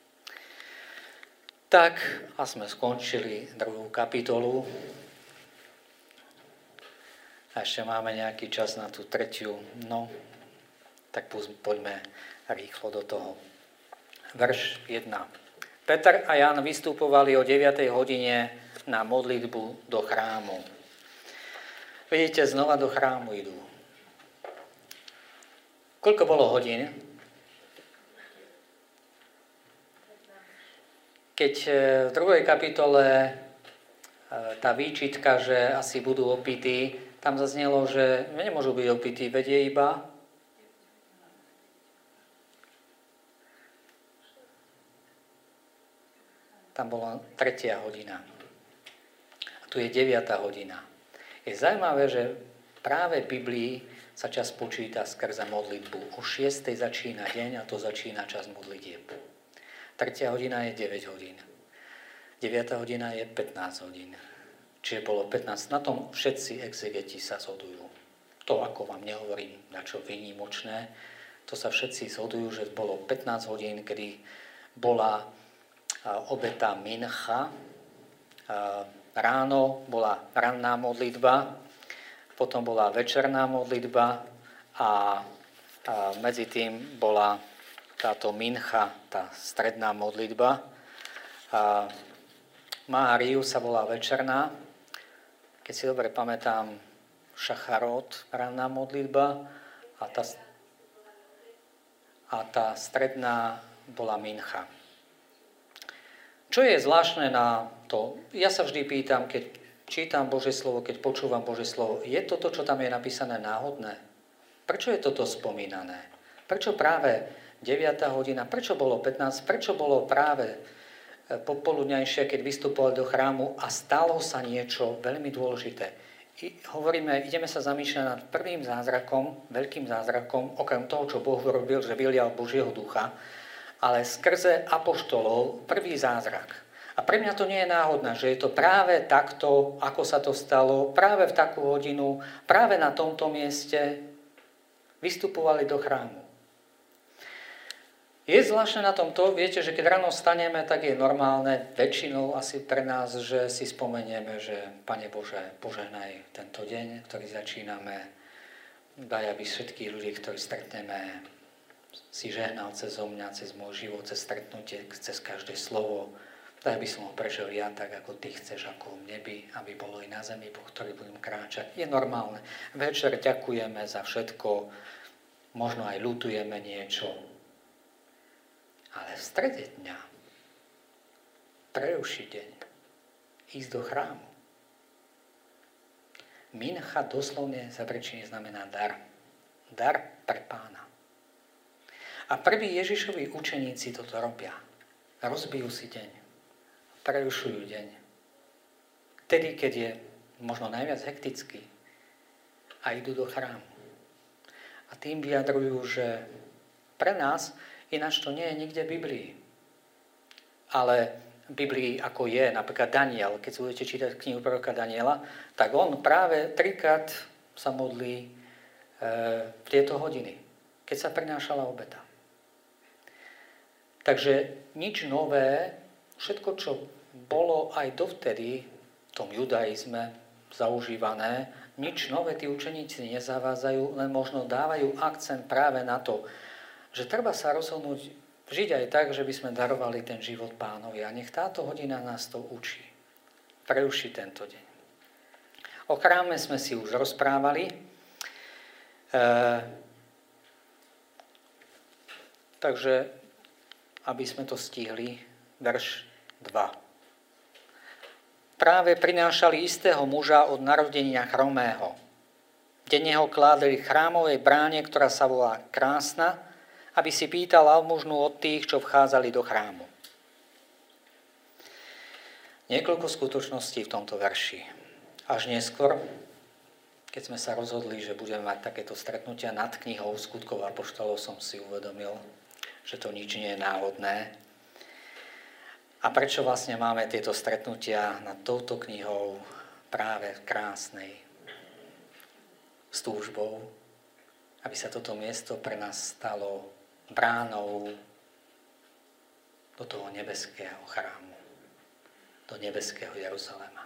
Tak, a sme skončili 2. kapitolu. A ešte máme nejaký čas na tú 3. No, tak poďme rýchlo do toho. Verš 1. Peter a Ján vystupovali o 9. hodine na modlitbu do chrámu. Vidíte, znova do chrámu idú. Koľko bolo hodín? Keď v 2. kapitole tá výčitka, že asi budú opití, tam zaznelo, že nemôžu byť opití, veď je iba tam bola 3. hodina. A tu je 9. hodina. Je zaujímavé, že práve v Biblii sa čas počíta skrze modlitbu. O 6. začína deň a to začína čas modlitieb. 3. hodina je 9 hodín. 9. hodina je 15 hodín. Čiže bolo 15. Na tom všetci exegeti sa zhodujú. To, ako vám nehovorím, na čo výnimočné, to sa všetci zhodujú, že bolo 15 hodín, kedy bola obeta mincha. Ráno bola ranná modlitba, potom bola večerná modlitba a medzi tým bola táto mincha, tá stredná modlitba. Máriu sa volá večerná. Keď si dobre pamätám, šacharot, ranná modlitba a tá stredná bola mincha. Čo je zvláštne na to? Ja sa vždy pýtam, keď čítam Božie slovo, keď počúvam Božie slovo, je toto, čo tam je napísané, náhodné? Prečo je toto spomínané? Prečo práve 9. hodina? Prečo bolo 15? Prečo bolo práve popoludňajšie, keď vystupovali do chrámu a stalo sa niečo veľmi dôležité? Ideme sa zamýšľať nad prvým zázrakom, veľkým zázrakom, okrem toho, čo Boh urobil, že vylial Božieho ducha, ale skrze apoštolov prvý zázrak. A pre mňa to nie je náhodné, že je to práve takto, ako sa to stalo, práve v takú hodinu, práve na tomto mieste vystupovali do chrámu. Je zvláštne na tom to, viete, že keď ráno staneme, tak je normálne, väčšinou asi pre nás, že si spomenieme, že Pane Bože, požehnaj tento deň, ktorý začíname, daj, aby všetkých ľudí, ktorí stretneme, si žehnal cez mňa, cez môj život, cez stretnutie, cez každé slovo. Daj, aby som ho prežil ja tak, ako ty chceš, ako v nebi, aby bolo i na zemi, po ktorej budem kráčať. Je normálne. Večer ďakujeme za všetko, možno aj ľutujeme niečo. Ale v strede dňa, prerušiť deň, ísť do chrámu. Mincha doslovne za grečtine znamená dar. Dar pre Pána. A prví Ježišovi učeníci toto robia. Rozbijú si deň. Prerušujú deň. Vtedy, keď je možno najviac hektický a idú do chrámu. A tým vyjadrujú, že pre nás, ináč to nie je nikde v Biblii. Ale v Biblii, ako je napríklad Daniel, keď si budete čítať knihu proroka Daniela, tak on práve 3-krát sa modlí v tieto hodiny, keď sa prinášala obeta. Takže nič nové, všetko, čo bolo aj dovtedy v tom judaizme zaužívané, nič nové tí učeníci nezavádzajú, len možno dávajú akcent práve na to, že treba sa rozhodnúť žiť aj tak, že by sme darovali ten život Pánovi. A nech táto hodina nás to učí. Prerušiť tento deň. O chráme sme si už rozprávali. Takže, aby sme to stihli, verš 2. Práve prinášali istého muža od narodenia chromého. Denne ho kládli v chrámovej bráne, ktorá sa volá Krásna, aby si pýtal almužnu od tých, čo vchádzali do chrámu. Niekoľko skutočností v tomto verši. Až neskôr, keď sme sa rozhodli, že budeme mať takéto stretnutia nad knihou Skutkov apoštolov, som si uvedomil, že to nič nie je náhodné. A prečo vlastne máme tieto stretnutia nad touto knihou práve krásnej s túžbou, aby sa toto miesto pre nás stalo bránou do toho nebeského chrámu, do nebeského Jeruzalema.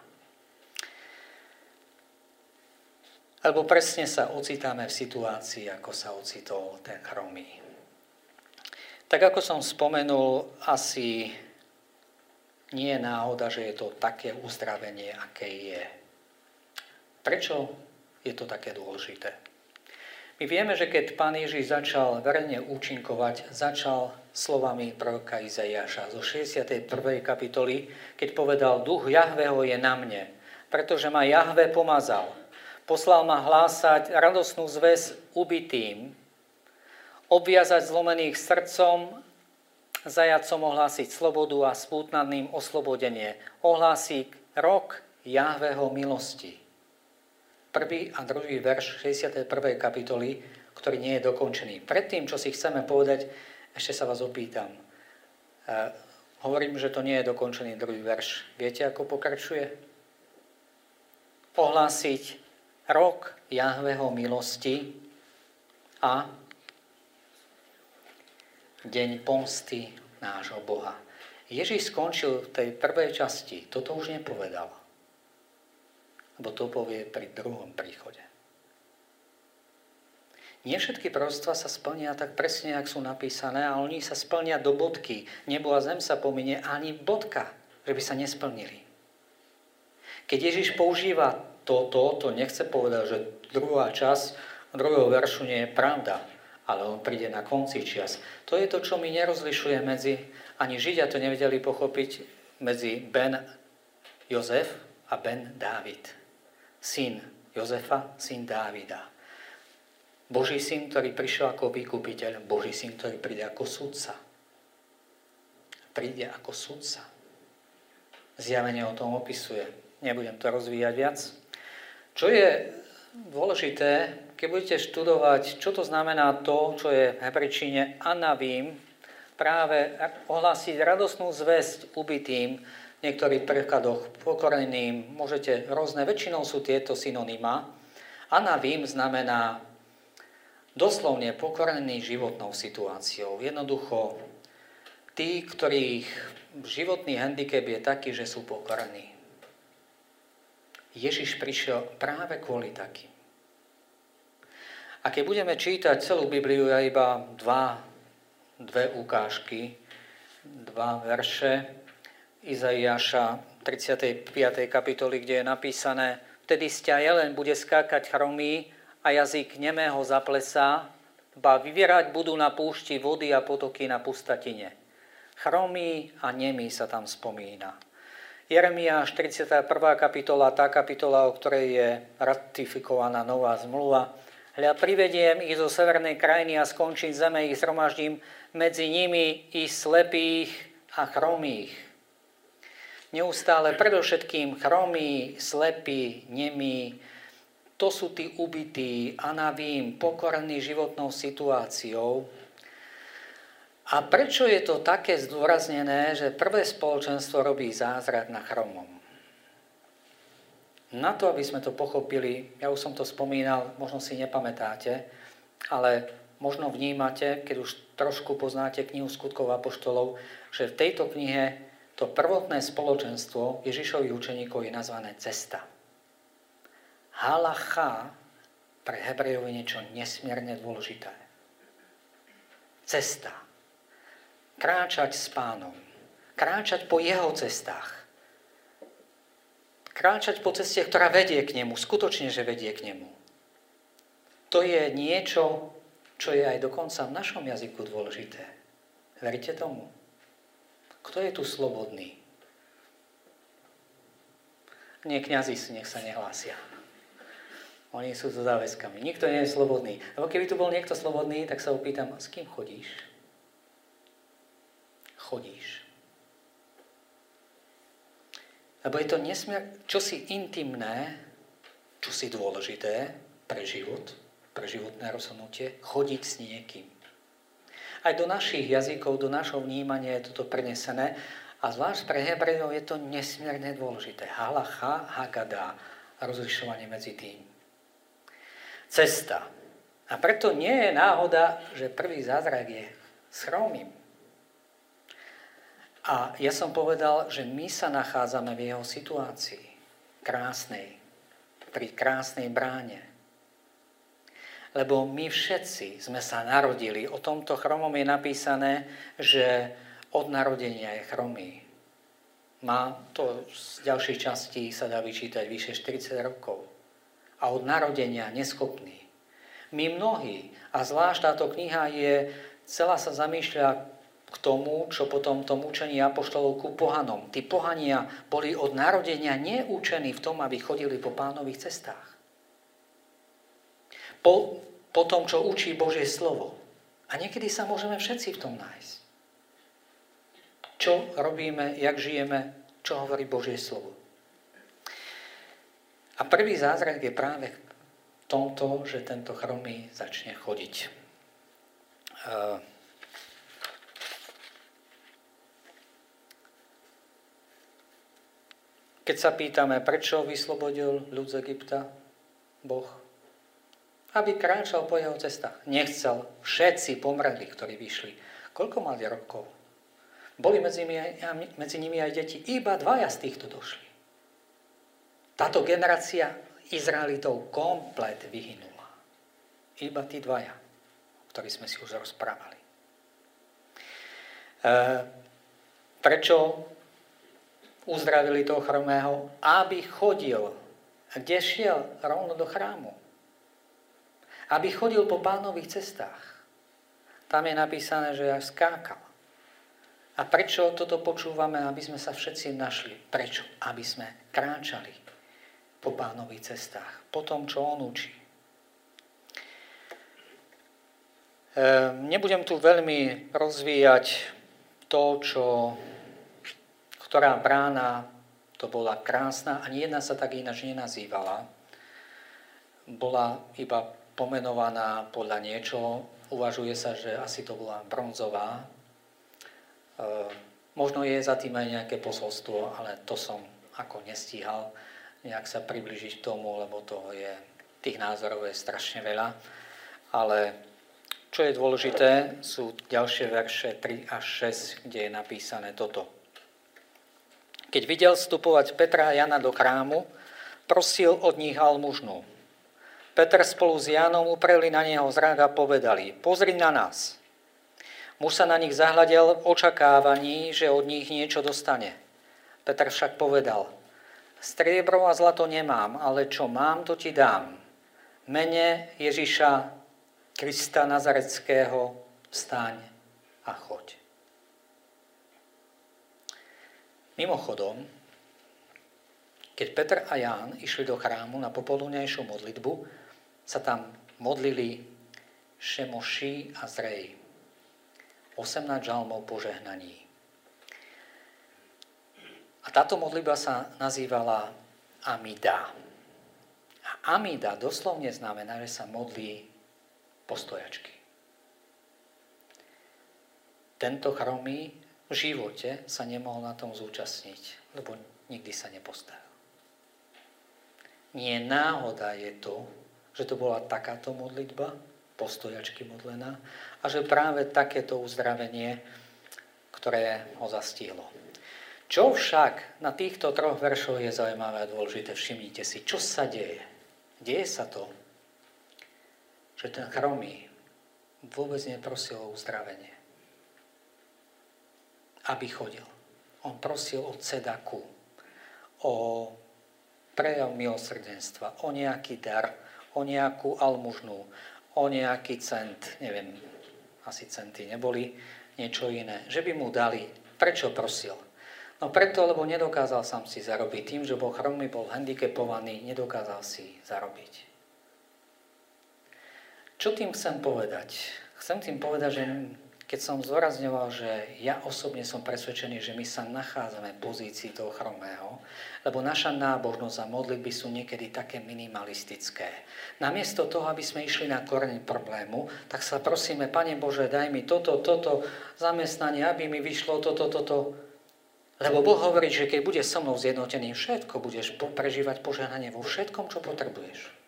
Alebo presne sa ocitáme v situácii, ako sa ocitol ten chromý. Tak ako som spomenul, asi nie je náhoda, že je to také uzdravenie, aké je. Prečo je to také dôležité? My vieme, že keď Pán Ježiš začal verejne účinkovať, začal slovami proroka Izaiáša zo 61. kapitoly, keď povedal: Duch Jahveho je na mne, pretože ma Jahve pomazal. Poslal ma hlásať radosnú zvesť ubitým, obviazať zlomených srdcom, zajatcom ohlásiť slobodu a spútnaným oslobodenie. Ohlásiť rok Jahveho milosti. 1. a 2. verš 61. kapitoly, ktorý nie je dokončený. Predtým, čo si chceme povedať, ešte sa vás opýtam. Hovorím, že to nie je dokončený 2. verš. Viete, ako pokračuje? Ohlásiť rok Jahveho milosti a deň pomsty nášho Boha. Ježiš skončil v tej prvej časti. Toto už nepovedal. Lebo to povie pri druhom príchode. Nie všetky proroctvá sa splnia tak presne, jak sú napísané, ale oni sa splnia do bodky. Nebo a zem sa pominie, ani bodka, že by sa nesplnili. Keď Ježiš používa to nechce povedať, že druhá časť druhého veršu nie je pravda, ale on príde na konci čias. To je to, čo my nerozlišuje medzi, ani Židia to nevedeli pochopiť, medzi Ben Jozef a Ben Dávid. Syn Jozefa, syn Dávida. Boží syn, ktorý prišiel ako vykupiteľ, Boží syn, ktorý príde ako sudca. Príde ako sudca. Zjavenie o tom opisuje. Nebudem to rozvíjať viac. Čo je dôležité, keď budete študovať, čo to znamená to, čo je v hebrejčine anavím, v práve ohlásiť radosnú zvesť ubitým, v niektorých prekladoch pokoreným, môžete rôzne, väčšinou sú tieto synonymá. Anavím znamená doslovne pokorený životnou situáciou. Jednoducho, tí, ktorých životný handicap je taký, že sú pokorení. Ježiš prišiel práve kvôli takým. A keď budeme čítať celú Bibliu, ja iba dve ukážky, 2 verše Izaiáša 35. kapitoly, kde je napísané: Vtedy z ťa jelen bude skákať chromý a jazyk nemého zaplesá, ba vyvierať budú na púšti vody a potoky na pustatine. Chromý a nemý sa tam spomína. Jeremiáš 41. kapitola, tá kapitola, o ktorej je ratifikovaná nová zmluva. Hľa, privediem ich zo severnej krajiny a skončím zeme, ich zhromaždím medzi nimi i slepých a chromých. Neustále predovšetkým chromí, slepí, nemí, to sú tí ubití, anavím, pokorení životnou situáciou. A prečo je to také zdôraznené, že prvé spoločenstvo robí zázrak na chromom? Na to, aby sme to pochopili, ja už som to spomínal, možno si nepamätáte, ale možno vnímate, keď už trošku poznáte knihu Skutkov apoštolov, že v tejto knihe to prvotné spoločenstvo Ježišových učeníkov je nazvané cesta. Halacha pre Hebrejov je niečo nesmierne dôležité. Cesta. Kráčať s Pánom. Kráčať po jeho cestách. Kráčať po ceste, ktorá vedie k nemu. Skutočne, že vedie k nemu. To je niečo, čo je aj dokonca v našom jazyku dôležité. Veríte tomu? Kto je tu slobodný? Nie, kňazi nech sa nehlásia. Oni sú so záväzkami. Nikto nie je slobodný. Lebo keby tu bol niekto slobodný, tak sa opýtam, s kým chodíš? Chodíš. Lebo je to čosi intimné, čosi dôležité pre život, pre životné rozhodnutie, chodiť s niekým. Aj do našich jazykov, do našho vnímania je toto prenesené a zvlášť pre Hebrejov je to nesmierne dôležité. Halacha, hagada, rozlišovanie medzi tým. Cesta. A preto nie je náhoda, že prvý zázrak je s chromým. A ja som povedal, že my sa nachádzame v jeho situácii. Krásnej. Pri krásnej bráne. Lebo my všetci sme sa narodili. O tomto chromom je napísané, že od narodenia je chromý. Má to z ďalšej časti sa dá vyčítať vyše 40 rokov. A od narodenia neschopný. My mnohí, a zvlášť táto kniha celá sa zamýšľa k tomu, čo potom v tom učení apoštolov ku pohanom. Tí pohania boli od narodenia neúčení v tom, aby chodili po Pánových cestách. Po tom, čo učí Božie slovo. A niekedy sa môžeme všetci v tom nájsť. Čo robíme, jak žijeme, čo hovorí Božie slovo. A prvý zázrak je práve v tomto, že tento chromý začne chodiť. Keď sa pýtame, prečo vyslobodil ľud z Egypta Boh, aby kráčal po jeho cestách. Nechcel. Všetci pomreli, ktorí vyšli. Koľko mali rokov? Boli medzi nimi aj deti. Iba 2 z týchto došli. Táto generácia Izraelitov komplet vyhynula. Iba tí 2, o ktorých sme si už rozprávali. Prečo uzdravili toho chromého? Aby chodil. Kde šiel? Rovno do chrámu. Aby chodil po Pánových cestách. Tam je napísané, že až skákal. A prečo toto počúvame? Aby sme sa všetci našli. Prečo? Aby sme kráčali po Pánových cestách. Po tom, čo on učí. Nebudem tu veľmi rozvíjať to, ktorá brána to bola krásna. Ani jedna sa tak ináč nenazývala. Bola iba pomenovaná podľa niečoho. Uvažuje sa, že asi to bola bronzová. Možno je za tým aj nejaké posolstvo, ale to som ako nestíhal nejak sa približiť k tomu, lebo tých názorov je strašne veľa. Ale čo je dôležité, sú ďalšie verše 3 až 6, kde je napísané toto. Keď videl vstupovať Petra a Jana do chrámu, prosil od nich almužnu. Peter spolu s Jánom upreli na neho zrak a povedali: Pozri na nás. Muž sa na nich zahľadel v očakávaní, že od nich niečo dostane. Peter však povedal: Striebro a zlato nemám, ale čo mám, to ti dám. V mene Ježiša Krista Nazareckého vstaň a choď. Mimochodom, keď Peter a Ján išli do chrámu na popoludňajšiu modlitbu, sa tam modlili Šemoši a Zrej. 18 žalmov požehnaní. A táto modlitba sa nazývala Amida. A Amida doslovne znamená, že sa modlí postojačky. Tento chromý v živote sa nemohol na tom zúčastniť, lebo nikdy sa nepostavil. Nie náhoda je to, že to bola takáto modlitba, postojačky modlená, a že práve takéto uzdravenie, ktoré ho zastihlo. Čo však na týchto 3 veršoch je zaujímavé a dôležité, všimnite si, čo sa deje. Deje sa to, že ten chromý vôbec neprosil o uzdravenie, aby chodil. On prosil o cedaku, o prejav milosrdenstva, o nejaký dar, o nejakú almužnu, o nejaký cent, neviem, asi centy neboli, niečo iné, že by mu dali. Prečo prosil? No preto, lebo nedokázal sám si zarobiť. Tým, že bol chromý, bol handicapovaný, nedokázal si zarobiť. Čo tým chcem povedať? Chcem tým povedať, že keď som zdôrazňoval, že ja osobne som presvedčený, že my sa nachádzame v pozícii toho chromého, lebo naša nábožnosť a modlitby sú niekedy také minimalistické. Namiesto toho, aby sme išli na koreň problému, tak sa prosíme: Pane Bože, daj mi toto zamestnanie, aby mi vyšlo toto. Lebo Boh hovorí, že keď budeš so mnou zjednotený, všetko budeš prežívať požehnanie vo všetkom, čo potrebuješ.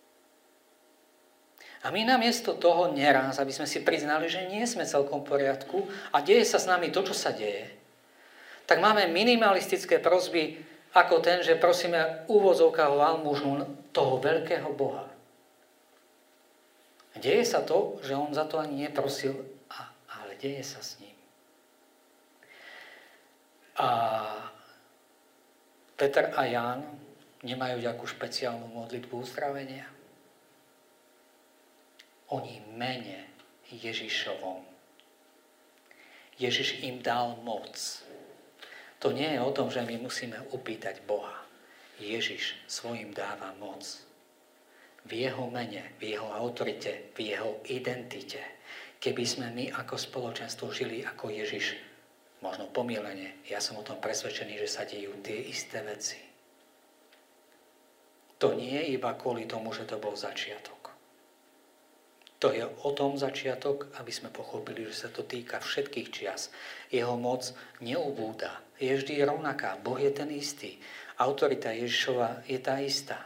A my namiesto toho neraz, aby sme si priznali, že nie sme celkom v poriadku a deje sa s nami to, čo sa deje, tak máme minimalistické prosby ako ten, že prosíme úvodzovka o almužnu toho veľkého Boha. Deje sa to, že on za to ani neprosil, ale deje sa s ním. A Peter a Ján nemajú nejakú špeciálnu modlitbu uzdravenia. Oni mene Ježišovom. Ježiš im dal moc. To nie je o tom, že my musíme upýtať Boha. Ježiš svojim dáva moc. V jeho mene, v jeho autorite, v jeho identite. Keby sme my ako spoločenstvo žili ako Ježiš, možno pomýlene, ja som o tom presvedčený, že sa dejú tie isté veci. To nie je iba kvôli tomu, že to bol začiatok. To je o tom začiatok, aby sme pochopili, že sa to týka všetkých čias. Jeho moc neubúda. Je vždy rovnaká. Boh je ten istý. Autorita Ježišova je tá istá.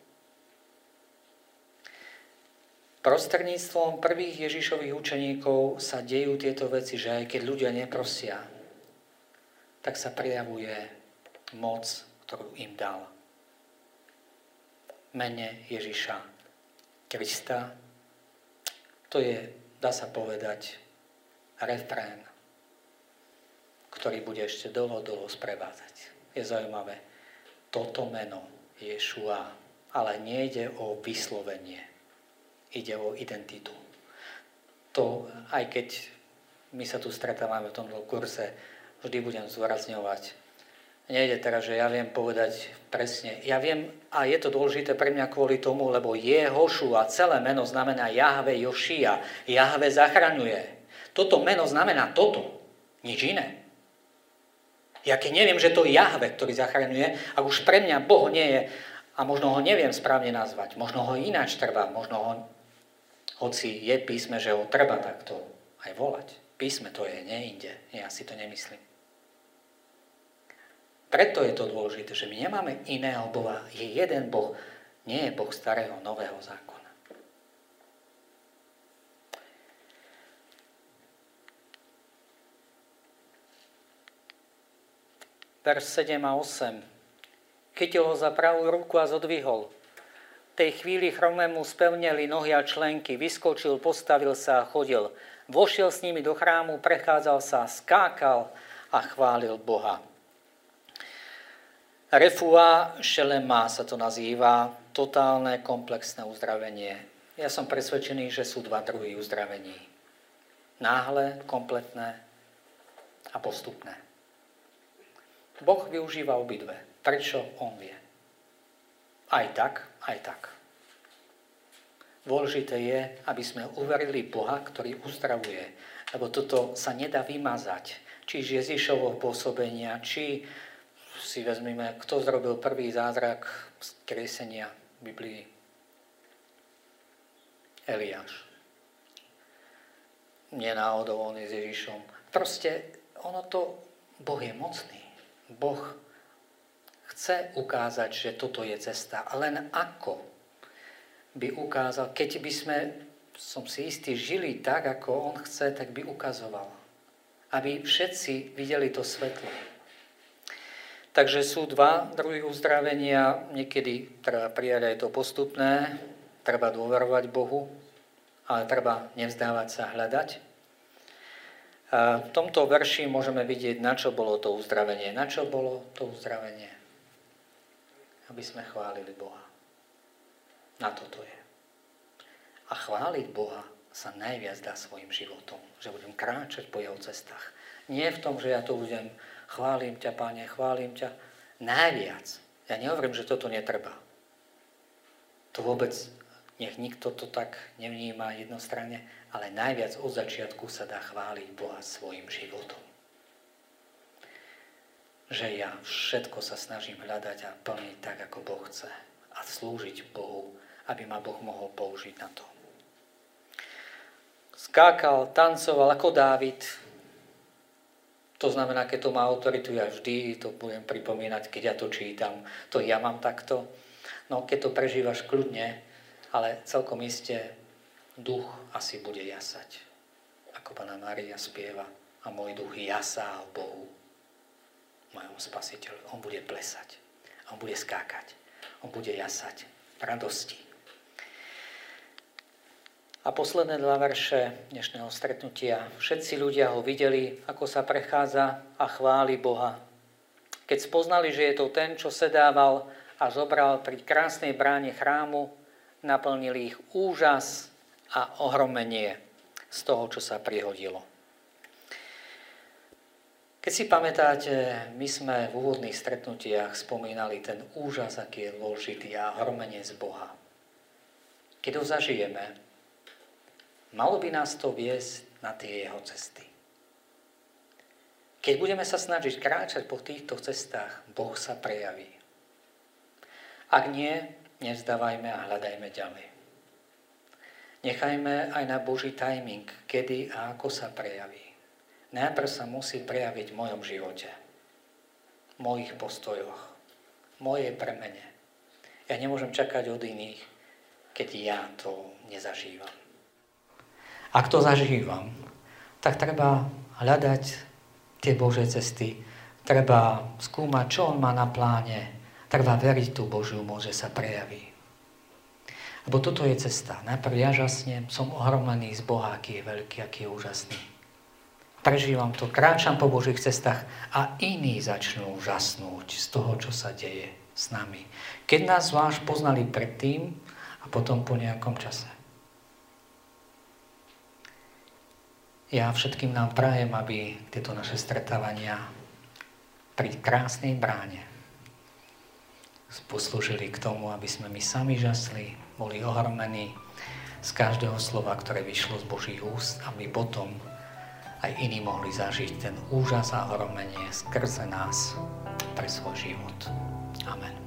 Prostredníctvom prvých Ježišových učeníkov sa dejú tieto veci, že aj keď ľudia neprosia, tak sa prejavuje moc, ktorú im dal. Mene Ježiša Krista. To je, dá sa povedať, refrén, ktorý bude ešte dlho sprevádzať. Je zaujímavé. Toto meno Ješua, ale nejde o vyslovenie. Ide o identitu. To, aj keď my sa tu stretávame v tomto kurze, vždy budem zdôrazňovať. Nejde teraz, že ja viem povedať presne. Ja viem, a je to dôležité pre mňa kvôli tomu, lebo Jehošua, celé meno znamená Jahve Jošia. Jahve zachraňuje. Toto meno znamená toto, nič iné. Ja keď neviem, že to je Jahve, ktorý zachraňuje, ak už pre mňa Boh nie je, a možno ho neviem správne nazvať, možno ho ináč treba, možno ho, hoci je písme, že ho treba takto aj volať. písme to je, nie inde. Ja si to nemyslím. Preto je to dôležité, že my nemáme iného Boha. Je jeden Boh. Nie je Boh starého, nového zákona. Verš 7 a 8. Keď ho za pravú ruku a zodvihol, v tej chvíli chromému spevneli nohy a členky, vyskočil, postavil sa a chodil. Vošiel s nimi do chrámu, prechádzal sa, skákal a chválil Boha. Refua šelema sa to nazýva, totálne komplexné uzdravenie. Ja som presvedčený, že sú dva druhy uzdravení. Náhle, kompletné a postupné. Boh využíva obidve. Prečo? On vie. Aj tak, aj tak. Dôležité je, aby sme uverili Boha, ktorý uzdravuje. Lebo toto sa nedá vymazať. Či z Ježišovho pôsobenia, či si vezmeme, kto zrobil prvý zázrak z kresenia v Biblii. Eliáš. Nie náhodou on je s Ježišom. Proste Boh je mocný. Boh chce ukázať, že toto je cesta. A len ako by ukázal, keď by sme, som si istý, žili tak, ako on chce, tak by ukazoval. Aby všetci videli to svetlo. Takže sú dva druhy uzdravenia. Niekedy treba prijať aj to postupné, treba dôverovať Bohu, ale treba nevzdávať sa, hľadať. A v tomto verši môžeme vidieť, na čo bolo to uzdravenie. Na čo bolo to uzdravenie? Aby sme chválili Boha. Na toto je. A chváliť Boha sa najviac dá svojim životom. Že budem kráčať po jeho cestách. Nie v tom, že ja to budem chválim ťa, Pane, chválim ťa. Najviac. Ja nehovorím, že toto netreba. To vôbec, nech nikto to tak nevníma jednostranne, ale najviac od začiatku sa dá chváliť Boha svojim životom. Že ja všetko sa snažím hľadať a plniť tak, ako Boh chce. A slúžiť Bohu, aby ma Boh mohol použiť na to. Skákal, tancoval ako Dávid. To znamená, keď to má autoritu, ja vždy to budem pripomínať, keď ja to čítam. To ja mám takto. No, keď to prežívaš kľudne, ale celkom iste duch asi bude jasať. Ako Panna Mária spieva. A môj duch jasá o Bohu, mojom Spasiteľu. On bude plesať. On bude skákať. On bude jasať v radosti. A posledné dva verše dnešného stretnutia. Všetci ľudia ho videli, ako sa prechádza a chváli Boha. Keď spoznali, že je to ten, čo sedával a zobral pri krásnej bráne chrámu, naplnili ich úžas a ohromenie z toho, čo sa prihodilo. Keď si pamätáte, my sme v úvodných stretnutiach spomínali ten úžas, aký je dôležitý a ohromenie z Boha. Keď ho zažijeme, malo by nás to viesť na tie jeho cesty. Keď budeme sa snažiť kráčať po týchto cestách, Boh sa prejaví. Ak nie, nevzdávajme a hľadajme ďalej. Nechajme aj na Boží timing, kedy a ako sa prejaví. Najprv sa musí prejaviť v mojom živote, v mojich postojoch, v mojej premene. Ja nemôžem čakať od iných, keď ja to nezažívam. Ak to zažívam, tak treba hľadať tie Božie cesty, treba skúmať, čo on má na pláne, treba veriť tú Božiu moc, že sa prejaví. Lebo toto je cesta. Najprv ja žasnem, som ohromený z Boha, aký je veľký, aký je úžasný. Prežívam to, kráčam po Božích cestách a iní začnú žasnúť z toho, čo sa deje s nami. Keď nás zvlášť poznali predtým a potom po nejakom čase. Ja všetkým nám prajem, aby tieto naše stretávania pri krásnej bráne poslúžili k tomu, aby sme my sami žasli, boli ohromení z každého slova, ktoré vyšlo z Božích úst, aby potom aj iní mohli zažiť ten úžas a ohromenie skrze nás pre svoj život. Amen.